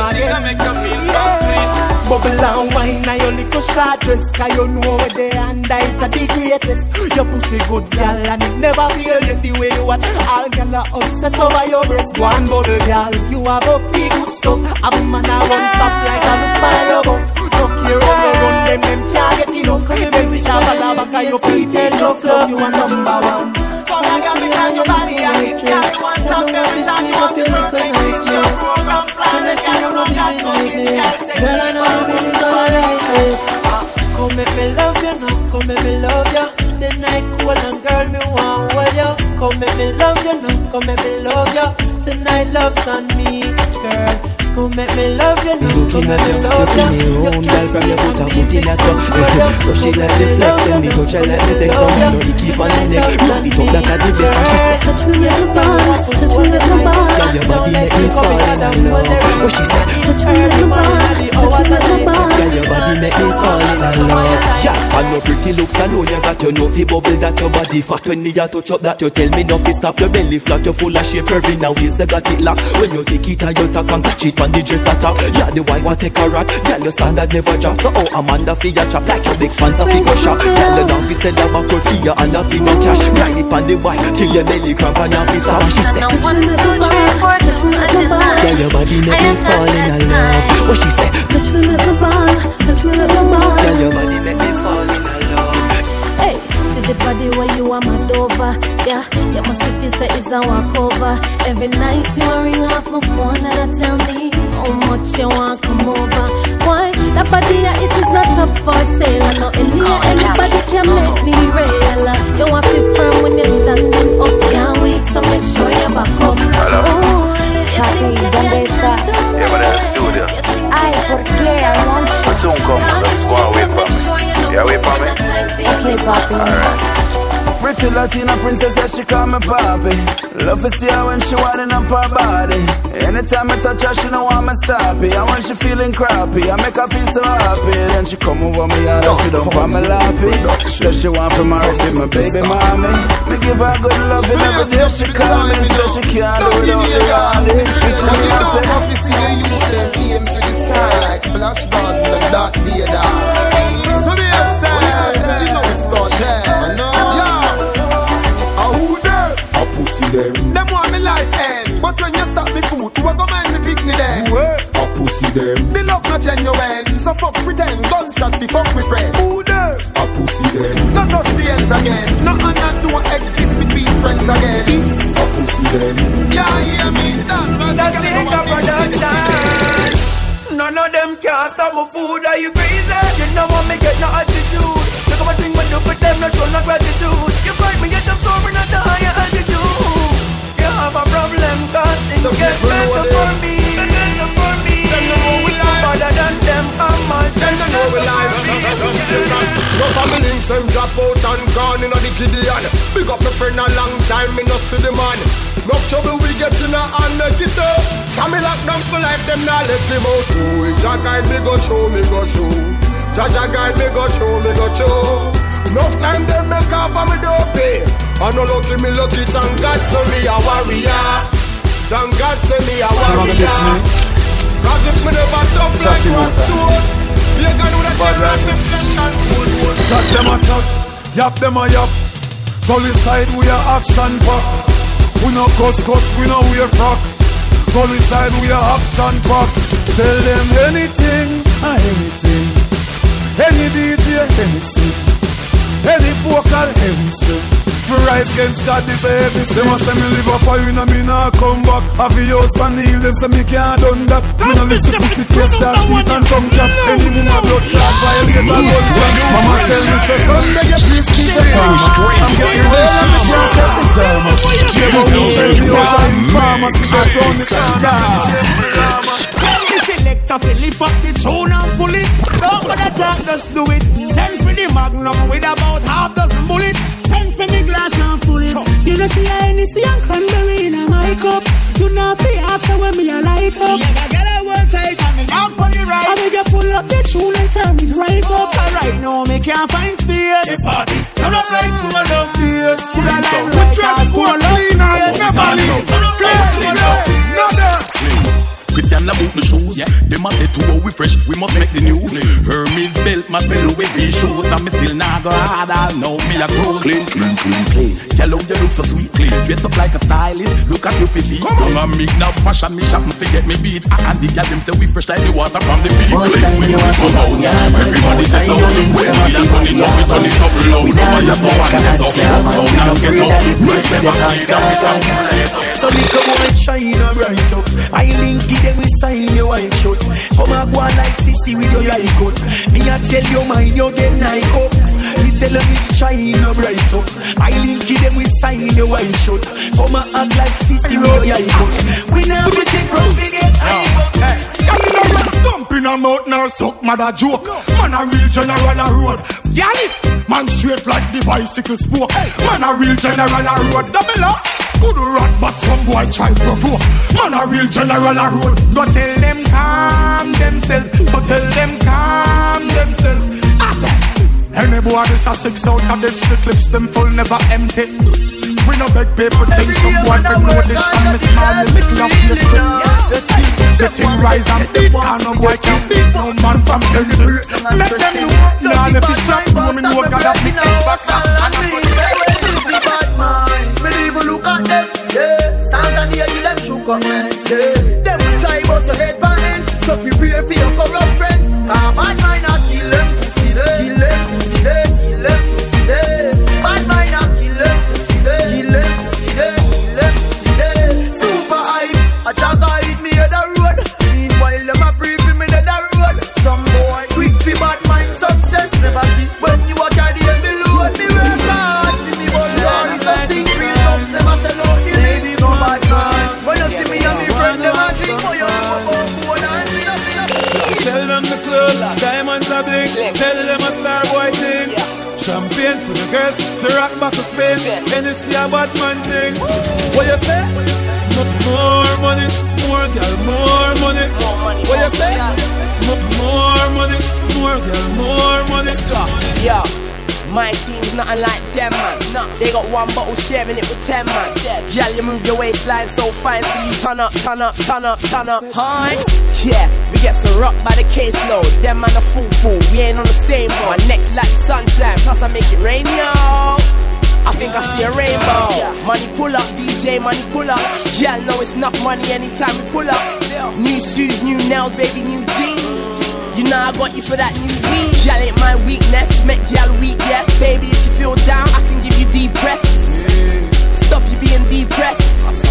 you feel complete. Bubble and wine and your little short dress, cause you know where they and it's a the greatest. Your pussy good girl and it never feel you the way you want. All girl are obsessed over your breast. One bubble girl, you have a big good stuff. Have a man a run stop like a look by your butt. Look here on your run, them can't get enough. Them wish I had a back of your feet and love you are number one. Come on girl, because your body and it can't want to feel me. Shot you up in the night, your program plan. You don't got no bitch. Girl, I know you really gonna like it. Come make me love you now, come make me love you. The night cool and girl, me want hold you. Come make me love you now, come make me love you. Tonight love's on me, girl. Come make me love you now, come make me love you. You see me home, girl, from your foot and foot in a so. So she like the flex, and me touch her like the text. No, you keep on the neck, it up like a the best. And she said, touch me like a ball, touch me like a ball. Girl, your body make me fall in love. What she said, touch me like a ball, touch me like a ball. Girl, your body make me fall in love. Yeah, and no pretty looks alone, you got your nose bubble that your body fat. When me a touch up that, you tell me not to stop. Your belly flat, you full of shape, curvy now. You say got it locked. When you take it and you talk and catch it on the dress attack. Yeah, the wife want take a rat. Girl, your standard never drop. So oh, Amanda for your chop like your big sponsor for your shop. Girl, you don't be sell a back for you and a fee no cash. Ride it on the wife till your belly cramp and your face up. She said, touch me like a ball, touch me like a ball. Girl, your body make me fall in love. What she said, touch me like a ball, touch me like a ball. Girl, your body make me fall in love. Hey, see the body where you are mad over. Yeah, you must have feel say it's a walkover. Every night you a ring off my phone and I tell me how much you want come over. Why? That body it is not up for sale. I know in here anybody can make me real. You want to firm when you're standing up. Can't wait, so make sure you're back up. Oh, Happy, ¿dónde está? Lleva del estudio. Ay, ¿por qué? I want you. Pues un combo, that's why wait for me. Yeah, wait for me. Okay, papi. Alright. Pretty Latina princess, yeah, she call me papi. Love to see her when she winding up her body. Anytime I touch her, she know I'm a stoppy. And when she feeling crappy, I make her feel so happy. Then she come over me and I sit up on me lappy. Says she want from her with my baby mommy. Me give her good love and every day she call me. Says she can't do it without the yardy. She see me and say, officer, you them aim for the sky like Flash Gordon and Darth Vader. So me a say, you know it's called them. Them want me life end, but when you stop me food, who a go mind me pick me then? A pussy them. The love not genuine, so fuck pretend. Gunshot fi fuck me friend. Who there? A pussy them. Not touch the ends again. No and don't exist between friends again. A pussy them. Yeah, hear me. That's the production. None of them can't stop my food. Are you crazy? You know want me get no attitude. Look at my thing, but do for them, not show no gratitude. You fight me, yet I'm sorry, not the higher altitude. You have a problem, cause things get better for me. Better for me. Them know we live better than them. I'm a them know we live. No family, some drop out and gone in a the Gideon. Big up my friend a long time, me not see the man. No trouble we get in a hand, make it up. Come lock down for life, them not let him out. Oh, Jah guide me go show, me go show. Jah guide me go show, me go show. Enough time them make off and me don't pay. I know lucky me lucky, thank God so me a warrior. Thank God so me a warrior. Cause if me never talk like one stone, you can do that you rock me flesh and food. Shot them a shot, yap them a yap. Go inside we a action pack. We no cuss, we no wear frock. Go inside we a action pack. Tell them anything, anything. Any DJ, anything. Any vocal, any step. For rise against God, this heavy. They must say me live up for you, and me not come back. Have your husband heal them, so me can't done that. Me no listen pussy face, just eat and come chat. Any woman blood clot, violate and gun jam. Mama tell me, say Sunday, you please keep the calm. I'm getting well, and me can't get the jam. Never will sell me out of pharmacy, that's on the corner. Selector fi lift up the tune and pull it. Don't bother talk, just do it. Send for the magnum with about half dozen bullet. Send for me glass and so when me a light up. Yeah, girl, I work tight and me down on the right. I make you pull up the shoe and turn it right up. And right now me can't find space. The party, turn up like school of this. Could I like with traffic school cleaner, never leave. Turn up like school of With them about the shoes, them a say too how we fresh, we must make the news. Hermes belt, my belly with these shoes, and me still not go hard, I know me a cruise. Clean, clean, clean, clean. Yellow, you look so sweet, clean. Dress up like a stylist, look at your physique. Come on, me now fashion, me shop, me forget me beat. And the girl them say we fresh like the water from the beach. Clean, when we come out, everybody says so. When we are turning up, we turn it up low. Nobody has no one, get up, now get up. Rest never clean, so me come on and shine a bright up. I link it, then we sign your white shot. Come and go like CC with your light cut. Me a tell you mine, you get night up. Me tell them it's shine a bright up. I link it, then we sign your white shot. Come and act like CC with your light cut. We now we take from big Dump in a mouth now suck mother joke. Man a real general a road. Yanis, man straight like the bicycle spoke. Man a real general a road. Double up. Good rat, but some boy try provoke. Man a real general a road. Go tell them calm themselves. So tell them calm themselves. Any boy this a 6 out of this, the clips them full never empty. We no beg paper things, some boy can know this. And me smile, me little up the slip. The thing rise and beat, and no boy can beat no man from Central. Let them know, nah, if it's strong, no me know God have me back and bad mind. Me even look at them, yeah. Stand and hear you them shook up, man, yeah. Them will try bust your head by hands, so prepare for your corrupt friends. Cause bad mind not kill them, pussy they. Kill them, pussy they, kill them, pussy they. Bad mind not kill them, pussy they. Kill them, pussy they, kill them, pussy they. Super hype, a jagger hit me at the road. Meanwhile them a briefing me at the road. Some boy quick for bad mind success. Never see when you a carry a load. Me work hard, me work hard. It's a sting free dogs. Them a sell out the ladies, no bad man. When you see me and me friend, them a drink for you. Tell them the club, diamonds are bling. Tell them a star boy thing. Champagne for the girls, the rock back to Spain. Hennessy a bad man thing. What you say? More money, more girl, more money. What you say? More money, more girl, more money. Yo, my team's nothing like them, man. They got one bottle sharing it with 10, man. Girl, you move your waistline so fine, so you turn up, turn up, turn up, turn up. Hi. Yeah, we get some rock by the caseload. Them man a fool, we ain't on the same boat. My neck's like sunshine, plus I make it rain, yo. I think I see a rainbow. Money pull up, DJ, money pull up. Yeah, I know it's enough money anytime we pull up. New shoes, new nails, baby, new jeans. You know I got you for that new weed. Y'all ain't my weakness, make y'all weak, yes. Baby, if you feel down, I can give you depressed. Stop you being depressed.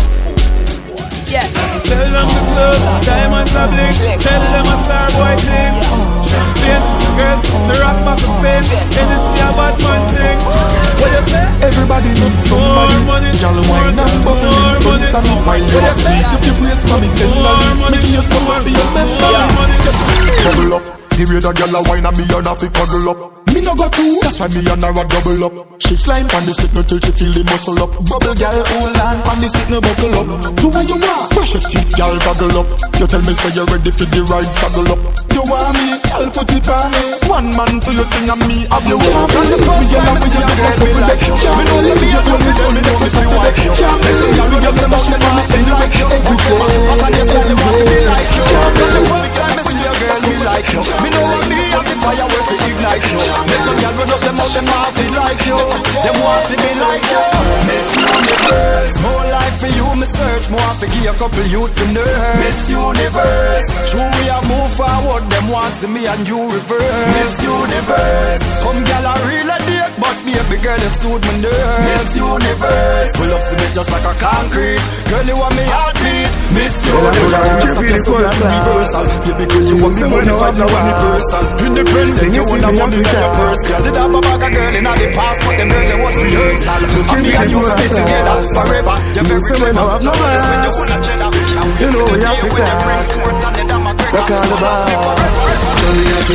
Yes. Tell them the club, diamonds are bling. Tell them a star boy thing. Champagne for the girls, the rock back to Spain. Hennessy a bad man thing. What you say? Everybody needs somebody. Y'all wine and bubble in front of me while you squeeze. If you brace mommy tenderly, make you summer for your memory. Bubble up, the way the girl a wine and me and a fi cuddle up. Me no go through, that's why me and her a double up. She climb on the seat no till she feel the muscle up. Bubble girl hold on the seat no buckle up. Do what you want, brush your teeth, girl goggle up. You tell me say you ready for the ride, saddle up. You want me, girl put it on me. One man to your thing and me have you up. And the first time I see you get so good. Can't know me, you know me, so me know me Saturday. Can't me see you, you the machine on me anyway. Every day, every day. Can't know the first time I see you girl me like you. Me know what me have this fire work to ignite you. Make some girl run up them out, them want to like you. Them want to be like you. Miss Universe, more life for you, me search. More to give a couple youth to nurse. Miss Universe, true we a move forward. Them want to me and you reverse. Miss Universe, some girl are real a dick, but baby girl you suit me nerves. Miss Universe, pull up to me just like a concrete. Girl you want me heartbeat. Miss Universe, just a place for universal. Baby girl you want me modified, now I'm me personal. Independent, you want a money in your purse. Girl did have a bag of girl in the past, but them girl there was rehearsal. And me and you will be together forever. You're very clever, no less when you wanna cheddar. You know we have to talk. Rock all the bar. So we have to big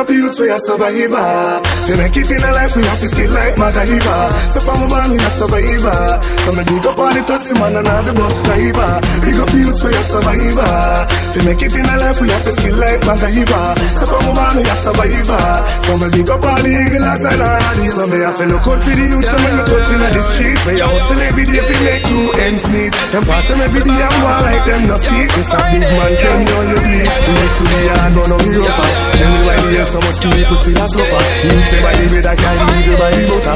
up the youth for your survivor. To make it in a life, we have to skill like MacGyver. So from a man, we a survivor. So me big up all the taxi man and all the bus driver. Big up the youth for your survivor. To make it in a life, we have to skill like MacGyver. So from a man, we a survivor. So me big up all the eagles and all the. So me have to look out for the youth. So when me touching on the street, me a hustle every day to make 2 ends meet. Them pass them every day and one like them no see. It's a big man, tell me how you bleed. We used to be hard, but now we rougher. Tell me why we hear so much people see that suffer. You say by the way that can't leave you by the butter.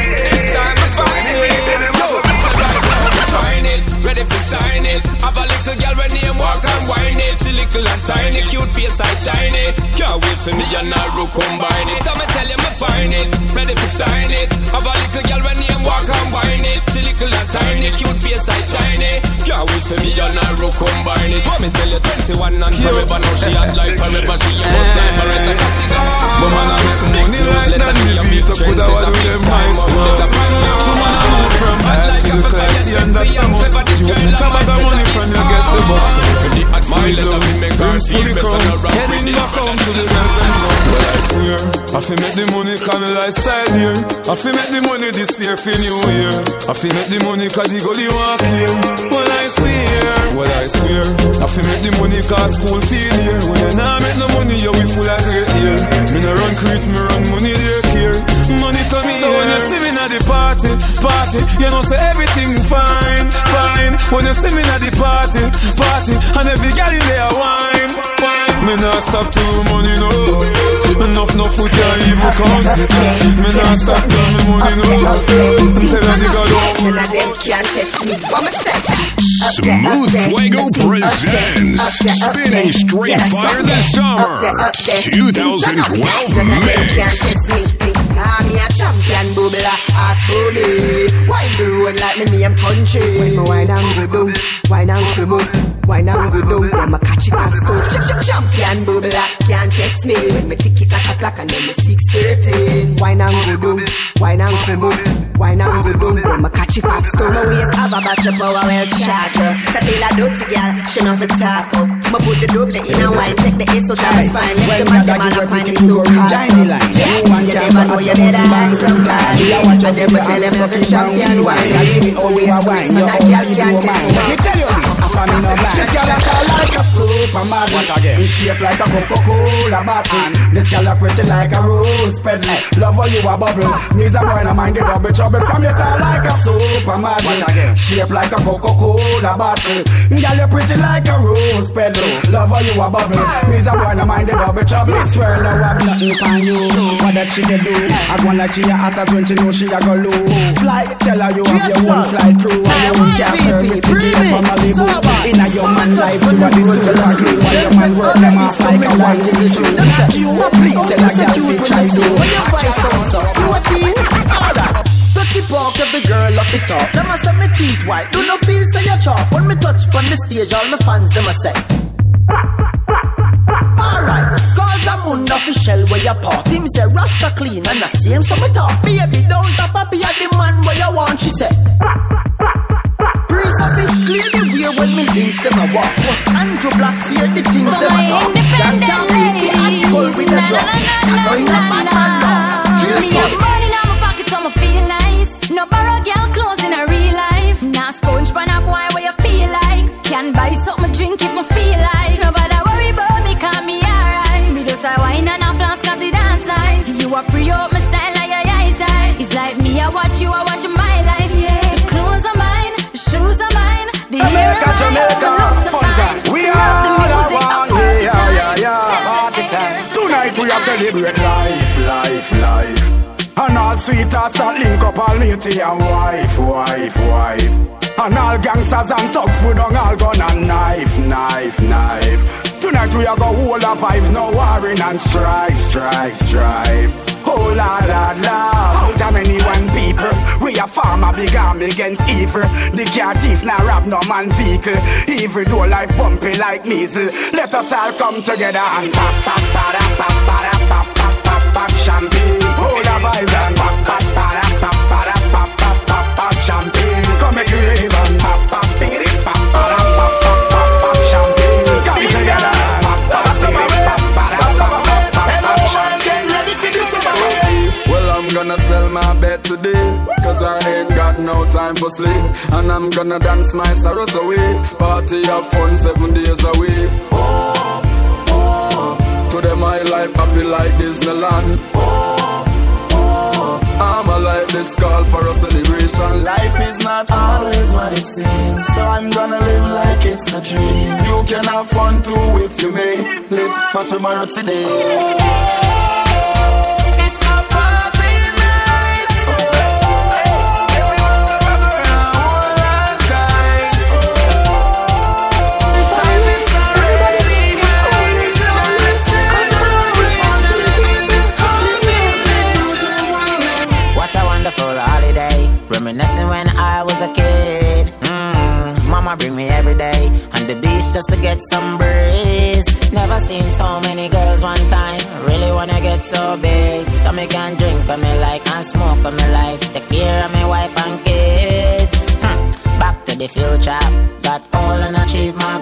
Ready to sign it. Have a little girl when name walk and whine it. She little and tiny, cute face like shiny. Can't wait for me and Naru combine it. So me tell you me find it. Ready to sign it. Have a little girl when name walk and whine it. She little and tiny, cute face like shiny. Can't wait for me and Naru combine it. Let me tell you 21 and forever. Now she had like forever. She a must like forever. But man I make money like that. The beat up with our do them nice. So man I move from ash to the classy and that's the most. You come back the money from you get the bus. My love brings fully come. Heading back home to the best and go. But I swear, I feel make the money cause my lifestyle here. I feel make the money this year for New Year. I feel make the money cause the gully walk here. Well I swear, I feel make the money cause school feel here. When you nah make no money, you will full of great here. Me no run creech, me run money there here. Money come in. So when you see me at the party, you know say everything fine. When you see me at the party, and every girl in there wine. Me not stop till money no. Enough food can't even count it. Me not stop till me money no. Tell them the God none of them can't test me. What me say? Smooth Fuego presents Spinning Straight Fire this summer 2012 mix. Me a champion bubbler, ask for me. Wine the road like me name country. When me wine and go down, wine and come up, wine and go down, then me catch it and stone. Champion bubbler, can't test me. When me tick it clack and then me 6:30. Wine and go down, wine and come up, wine and go down, then me catch it and stone. No waste have a battery power well charger. Settle a dirty girl, she not fit talk up. Me put the double in a wine, take the ace out of the spine. Left the man them all up and it's so hard. Yeah, you never know you better ask somebody. And then we tell them of the champion wine. You always wine, so that girl can't test me. Let me tell you this, I find me no blind. This girl a like a superman. What again? We shape like a Coca-Cola bottle. This girl a pretty like a rose petal. Love how you a bubble. Me's a boy no mind the double trouble. From your tall like a superman. What again? Shape like a Coca-Cola bottle. Girl you pretty like a rose petal. Love how you a bubble. Me's a boy no mind the double trouble. I swear no have nothing for you. What that she can do? I go like she a hot as when she know she a go low. Fly, tell her you have your own flight crew. And your own car service. Pick you up on Malibu. Inna your man life, you are the super crew. While your man work them off like a wine. Is it true? Please tell her girl to try to. When you buy something, you a teen? Alright. Touchy park of the girl off the top. Them a say me teeth white. Do not feel say you chop. When me touch on the stage, all my fans them a say. Alright, cause I'm unofficial where you part. Him say Rasta clean and the same so me talk. Baby don't tap up, be a the man where you want, she say. Priest of it, clear the way when me links them a walk. Was Andrew Black hear the things them a talk. Can't read the article with the drugs. Can't know in a bad man dogs. Cheers for money in my pocket so me feel nice. No borrow girl clothes in a real life. Nah sponge pan a boy where you feel like. Can buy something drink if me feel like. Nobody worry about me, call me alright. Me just a wine and a flask cause it dance nice. You a pre-up my style like your eyesight. It's like me, I watch you, I watch my life. Yeah, the clothes are mine, the shoes are mine. The hair are mine, the looks are fine. We are the music, yeah. Party time. Tonight we are celebrate life. And all sweethearts that link up all matey and wife. And all gangsters and thugs we don't all gun and knife. Tonight we are go whole of vibes, no warring and strife. Oh la. How many one people? We a farmer big army against evil. The car thief now rob no man vehicle. Every door life bumpy like measles. Let us all come together and pop champagne. Oh la vibes and pop champagne. Come make you rave and pop champagne. Come together. time for sleep. And I'm gonna dance my sorrows away. Party, have fun 7 days a week. To them my life happy like Disneyland. I'm alive, this call for a celebration. Life is not always what it seems, so I'm gonna live like it's a dream. You can have fun too if you may. Live for tomorrow today. Reminiscing when I was a kid. Mama bring me every day on the beach just to get some breeze. Never seen so many girls one time. Really wanna get so big, so me can drink on me like and smoke on me like. Take care of my wife and kids. Back to the future, got all and achieve my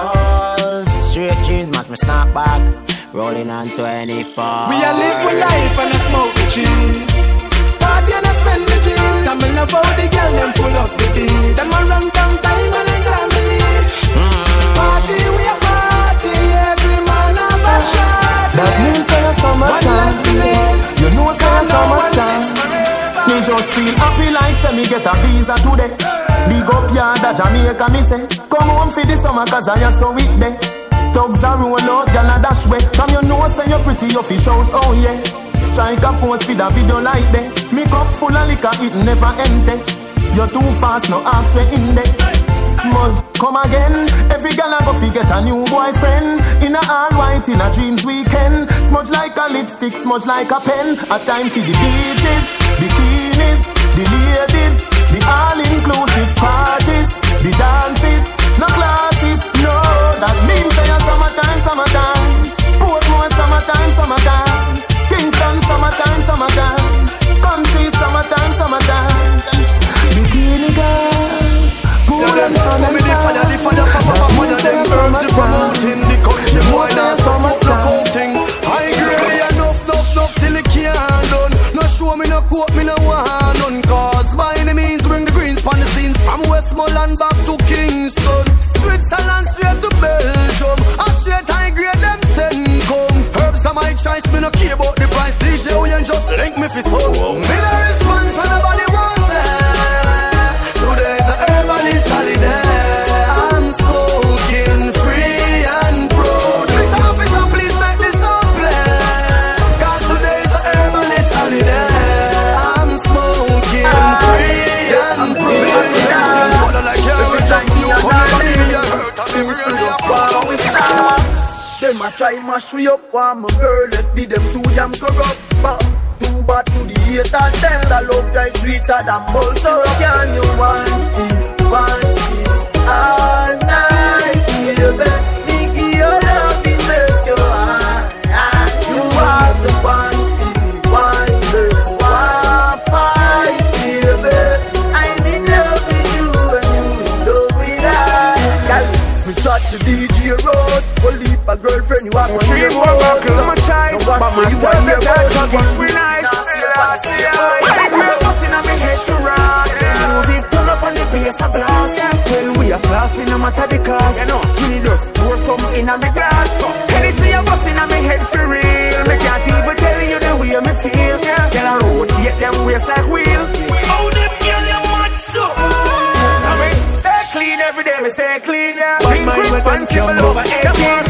goals. Straight jeans match me snap back, rolling on 24. We a live for life and I smoke the cheese. Party and I spend the jeans. I'm in love how the girl them full up the deed. Them a run down time and I time to leave. Party, we a party. Every man have a shot. That means say summertime. You know say summertime. Me just feel happy like say me get a visa today. Big up yard at Jamaica me say. Come home for the summer cause I am so weak there. Thugs are roll out, gyal a dash way. From your nose say you're pretty, you fish out, oh yeah. Strike a pose for the video like that. Me cup full of liquor, it never empty. You're too fast, no ask we in there. Smudge, come again. Every girl a go fi get a new boyfriend. In a all white, in a dreams weekend. Smudge like a lipstick, smudge like a pen. A time for the beaches, bikinis, the ladies, the all-inclusive parties, the dances, no classes, no. That means they are summertime, summertime. Portmore, summertime, summertime. Kingston, summertime, summertime. Country, summertime, summertime. Bikini girls, pull them sun and sun. That means they are summertime. You know they are summertime. I agree, enough till it can't done. No show me, no quote me, no one none. Cause by any means bring the greens from the scenes. From Westmoreland back to Kingston, Switzerland straight to Belgium. I straight high grade them send come. Herbs are my choice, me no care about the price. DJ Oyen just link me fist full. Me no response when nobody wants it. Today's a herbalist holiday. I'm smoking free and proud. Mr. Officer, please make this not play. Cause today's a herbalist holiday. I'm smoking free and proud. Them a try mash we up, want my girl, let be them too damn corrupt. But too bad to the haters, tell the love die sweeter than bull. So can you want it all night, baby? Think your love is make you high. You are the one, fight, baby. I'm in love with you and you love with I. We shot the DJ road. A girlfriend, you are one year old. I'm a child, but you are here about we nice. White man busting on me head to rise. Music turn up on the bass a blast. Well, we a class, we no matter the cost. You know, we just pour some in on the glass. Anything you busting on me head for real. Me can't even tell you the way me feel. Girl, I rotate them waist like wheel. Oh, them girl, you mad so. So me stay clean every day, me stay clean. Drink responsible over everything.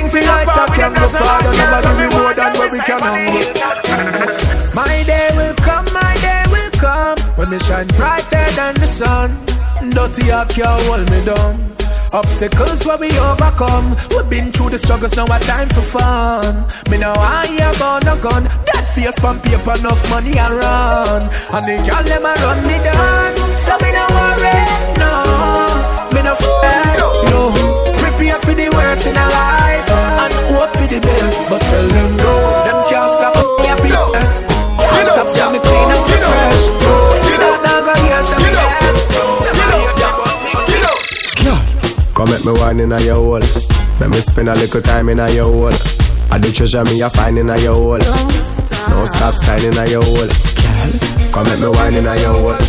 Nobody more than what we can handle. My day will come when me shine brighter than the sun. Dirty I can't hold me down. Obstacles where we overcome. We've been through the struggles, now a time for fun. Me know I am on a gun. That face from paper, enough money I run. And they can't let me run me down. So me no worry, no. Me no fear, no. Prepare for the worst in our life and hope for the best. But tell them no, them can't stop me happiness. Can't stop me clean and fresh. That dog a hear some yes. Come make me wine in your hole. Let me spend a little time in your hole. I the treasure me a find in your hole. Don't stop signing in your hole. Come make me wine in your hole.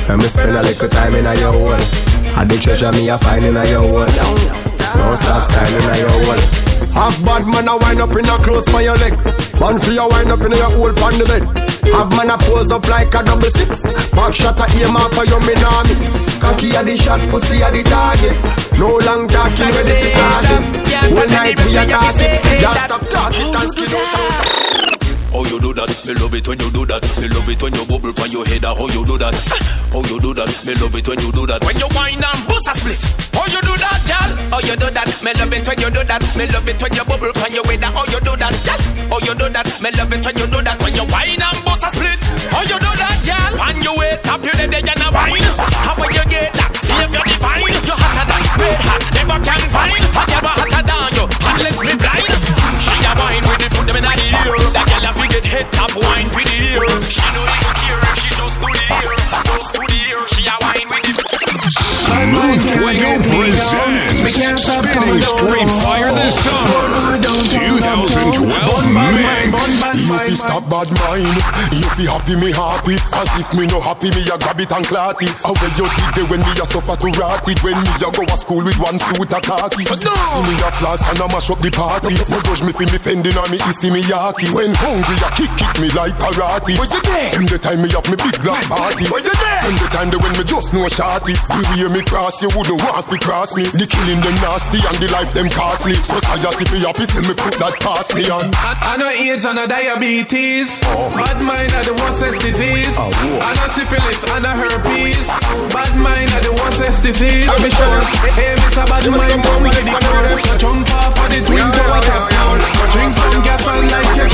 When me spend a little time in a your world, I the treasure me a find in a your world. Don't stop standing in a your world. Half bad man a wind up in a close for your leg. Man for your wind up in your hole on the bed. Have man a pose up like a 6. Back shot a aim off for your minamis. Cocky a the shot, pussy a the target. No long talking, ready to start it. One night we a target. Just stop talking and skin out. How you do that? Me love it when you do that. Me love it when you bubble on your head. How you do that? How you do that? Me love it when you do that. When you whine and bust a split. How you do that, girl? How you do that? Me love it when you do that. Me love it when you bubble on your head. How you do that, girl? How you do that? Me love it when you do that. When you whine and bust a split. How you do that, girl? When you wake up, you dead and a whine. How when you get that? See if you're divine. You hotter than red hot. Never can find. I never hotter than you. Unless me blind. She a whine with the foot them in the ear. That girl a get head top wine for the ear. She don't even care if she just do the ear. Just do the ear. She a wine with the Smooth Fuego presents Spinning Straight Fire this summer 2012 mix. If you stop bad mind, if you happy me happy. As if me no happy, me a grab it and clot it. How well you did there when me a suffer to rot it. When me a go to school with one suit a khaki. See me a floss and a mash up the party. No judge me for me fending on me, you see me yaki. When hungry a kick me like karate. Them the time me have me big black party. Them the time when me just know shorty. The way me cross you wouldn't want to cross me. The killing them nasty and the life them costly. Society be happy see me put that past me on. I know AIDS and a diabetes. Bad mind are the worstest disease. I know syphilis and a herpes. Bad mind are the worstest disease. Hey, Mr. Bad mind, come with the crowd. Jump off of the twin tower top. Drink some gas and light your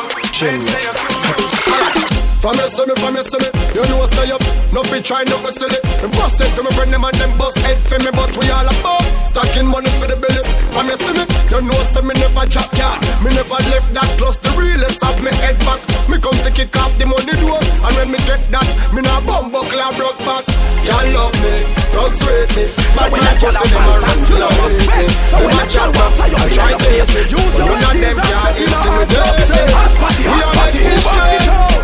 From you see me, you know say up. No fi try no go silly. Me bust it to my friend them and them bust head for me, but we all about stacking money for the belly. From you see me, you know say me never drop yard. Me never left that plus the realest of me head back. Me come to kick off the money door, and when me get that, me nah bumbo clap broke back. Y'all love me, drugs rate me, but when I just see them a run till I hate me. Them a chat back, I try to face me. None of them can't intimidate me. We are like history.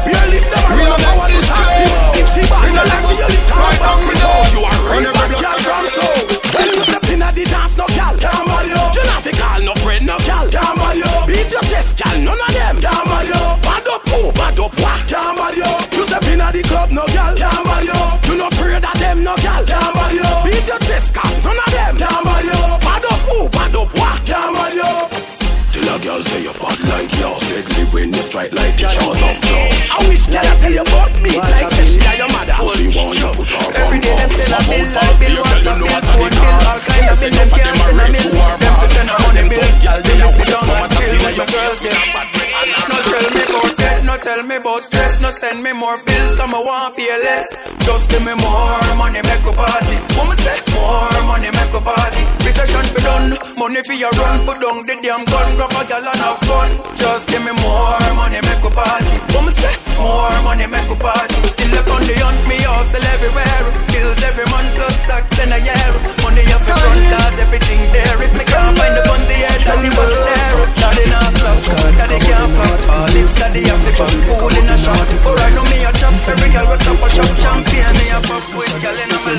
We are like history. If she bad, you like she only right down me now. You are real bad girl from so. When you step in at the dance, no gal, can't body up. You not fi call no friend, no gal, can't body up. Beat your chest, gal, none of them, can't body up. Bad up, oh, bad up, wah, can't body up. You step in at the club, no gal, can't body up. You not afraid of them, no gal, can't body up. Beat your chest, gal, none of them, can't body up. Bad up, oh, bad up, wah, can't body up. Till a girl say you're bad like yo. Deadly when you strike like the shores of Joe. I wish can I tell you about me like say she your mother. Pussy want you put her every day them send a bill like bill, want a bill, phone bill, all kind of bill. Them can't send a bill. Them fi send a money bill. They just sit down and chill with your girls. No tell me about debt, no tell me about stress, no send me more bills, come I want pay less. Just give me more money, make a party. Mama say more money, make a party. Recession for done, money for your run, put down the damn gun, grab a gal and have fun. Just give me more money, make a party. Mama say more money, make a party. Still up on the hunt, me hustle everywhere. Bills every month plus tax in a year. Money up in front, cause everything there. If me can't find the funds here, daddy was there. Daddy not stop, daddy can't pop. All this daddy have the fun, fool in a shop. Or I know me a chop, every girl was up a shop. Champagne, me a pop with girl in a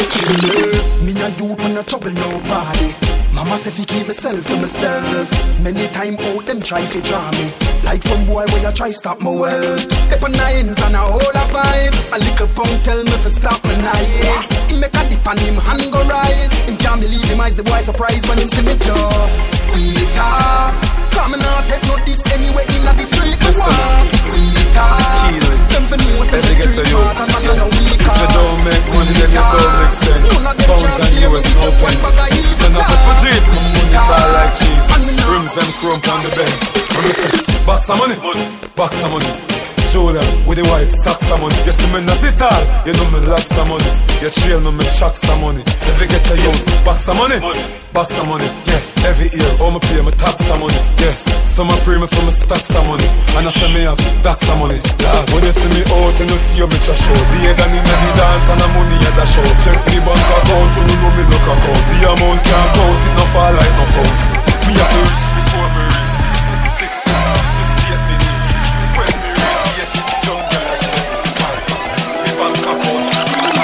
love. Me a youth when I trouble nobody. Mama say fi keep myself to myself. Many time out them try fi draw me. Like some boy when I try stop my wealth. Up on nines and a whole of vibes. A little punk tell me fi stop my nice. He make a dip and him hand go rise. Him can't believe him eyes the boy surprised when him see me jokes. Eat off. Come and take no this anyway in the street. Me walk. Eat off. Them fi know say the street pass and man no weak off. If you don't make money then you don't make sense. Pounds and US no pence. Stand up for G's, my money tall like cheese. Rims and chrome on the bench. Box of money, box of money. Jordan with the white socks of money. You see me not it all, you know me lots of money. You trail me, me chucks of money. If you get a use, box of money, box of money. Yeah, every year, all me pay me tax of money. Yes, some I pray me for me stacks of money. And I say me have stacks of money. Yeah, when you see me out and you see me trash out. The head and in the dance and the money at the show. Check me bank account, you know me look account. The amount can't count, it no fall like no phones. Me have to reach before me reach 66. The state me need 50. When me reach 80, young girl I take me. Me bank account.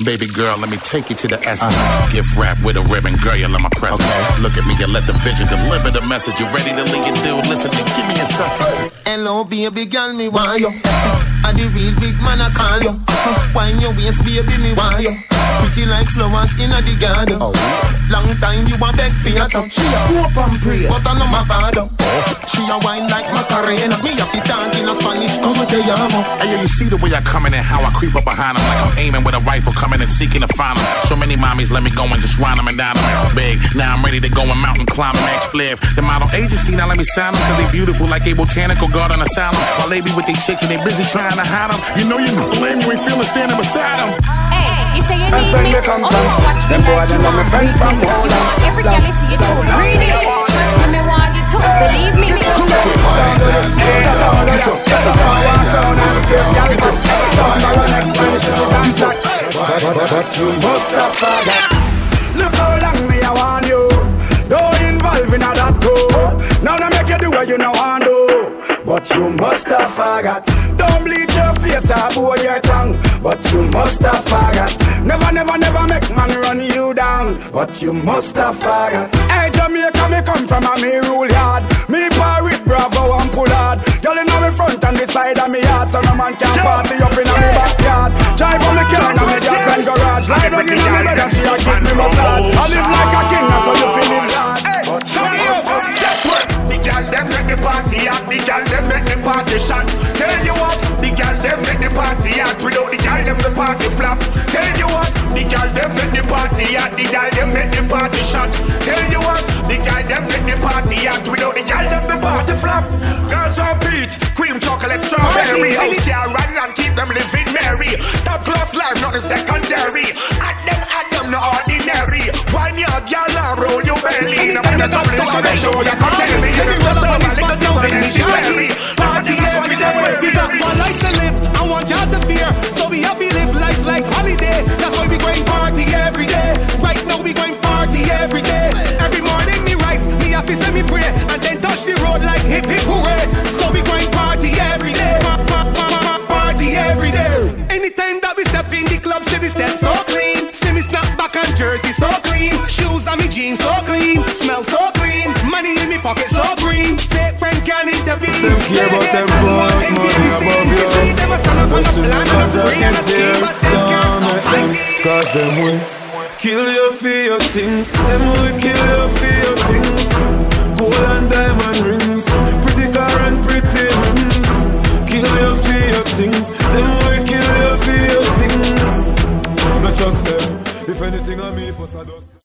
Baby girl, let me take you to the essence. Gift wrap with a ribbon, girl, you love my presence. Look at me and let the vision deliver the message. You ready to lead it, dude? Listen, give me a second. Hello, baby girl, me want you. I the real big man, I call you. Wine your waist, baby, me want you. Pretty like flowers in the garden. Long time you a beg for your touch. She a hope and pray, but I know my father. She a wine like Macarena. Me a fit talk in a Spanish, como te llamo. Hey, you see the way I come in and how I creep up behind them, like I'm aiming with a rifle, coming and seeking to find them. So many mommies let me go and just run them and down them. Big, now I'm ready to go and mountain climb them. Expliv. The model agency now let me sign them, cause they beautiful like a botanical garden asylum. While they be with they chicks and they busy trying to hide them. You know you blame you ain't feeling standing beside them. Hey, you say you need me, oh, watch me like you want breathe me. You want every girl you see you too greedy. Trust me, want you too, believe me. But you must have forgot. Look how long me I want you. Don't involve in that go. Now I make you do what you know want do. But you must have forgot. Don't bleach your face or blow your tongue. But you must have forgot. Never, never, never make man run you down. But you must have forgot. Hey Jamaica, me come from a me rule yard. Me par with Bravo and Pullard. Girl in my front and the side of me yard. So no man can party up in my backyard. Drive from the car and me gas and garage. Lie down in my bed and she a give me massage. I live like a king so you feel it large. But you must have forgot. The girl them make the party hot. The girl them make the party shot. Tell you what, the girl them make the party hot. Without the girl them the party flop. Tell you what, the girl them make the party hot. The girl them make the party shot. Tell you what, the girl them make the party hot. Without the girl them the party flop. Girls on peach, cream chocolate, strawberry. House can't run and keep them living merry. Top class life, not the secondary. At them, no ordinary. Wine your girl and roll your belly. No matter trouble, you should show you can tell me. If you just want a little nothing, then she's very. Party every day, we got one life to live. I want y'all to fear, so we happy live life like holiday. That's why we going party every day. Right now we going party every day. Every morning me rise, me have to say me pray, and then touch the road like hip hip hooray. So we going party every day. Party every day. Anytime that we step in the club, see we step so clean. See me snap back and jersey so clean. Shoes and me jeans so clean. Smell so clean. Money in me pocket so green. Fake friend can't intervene. Them care about them boy, money above you. What's in the matter is there. Don't make them, cause them will kill you for your things. Them will kill you for your things. Gold and diamond rings. Pretty car and pretty rims. Kill you for your things. Them will kill you for your things. Not just them. If anything on me, for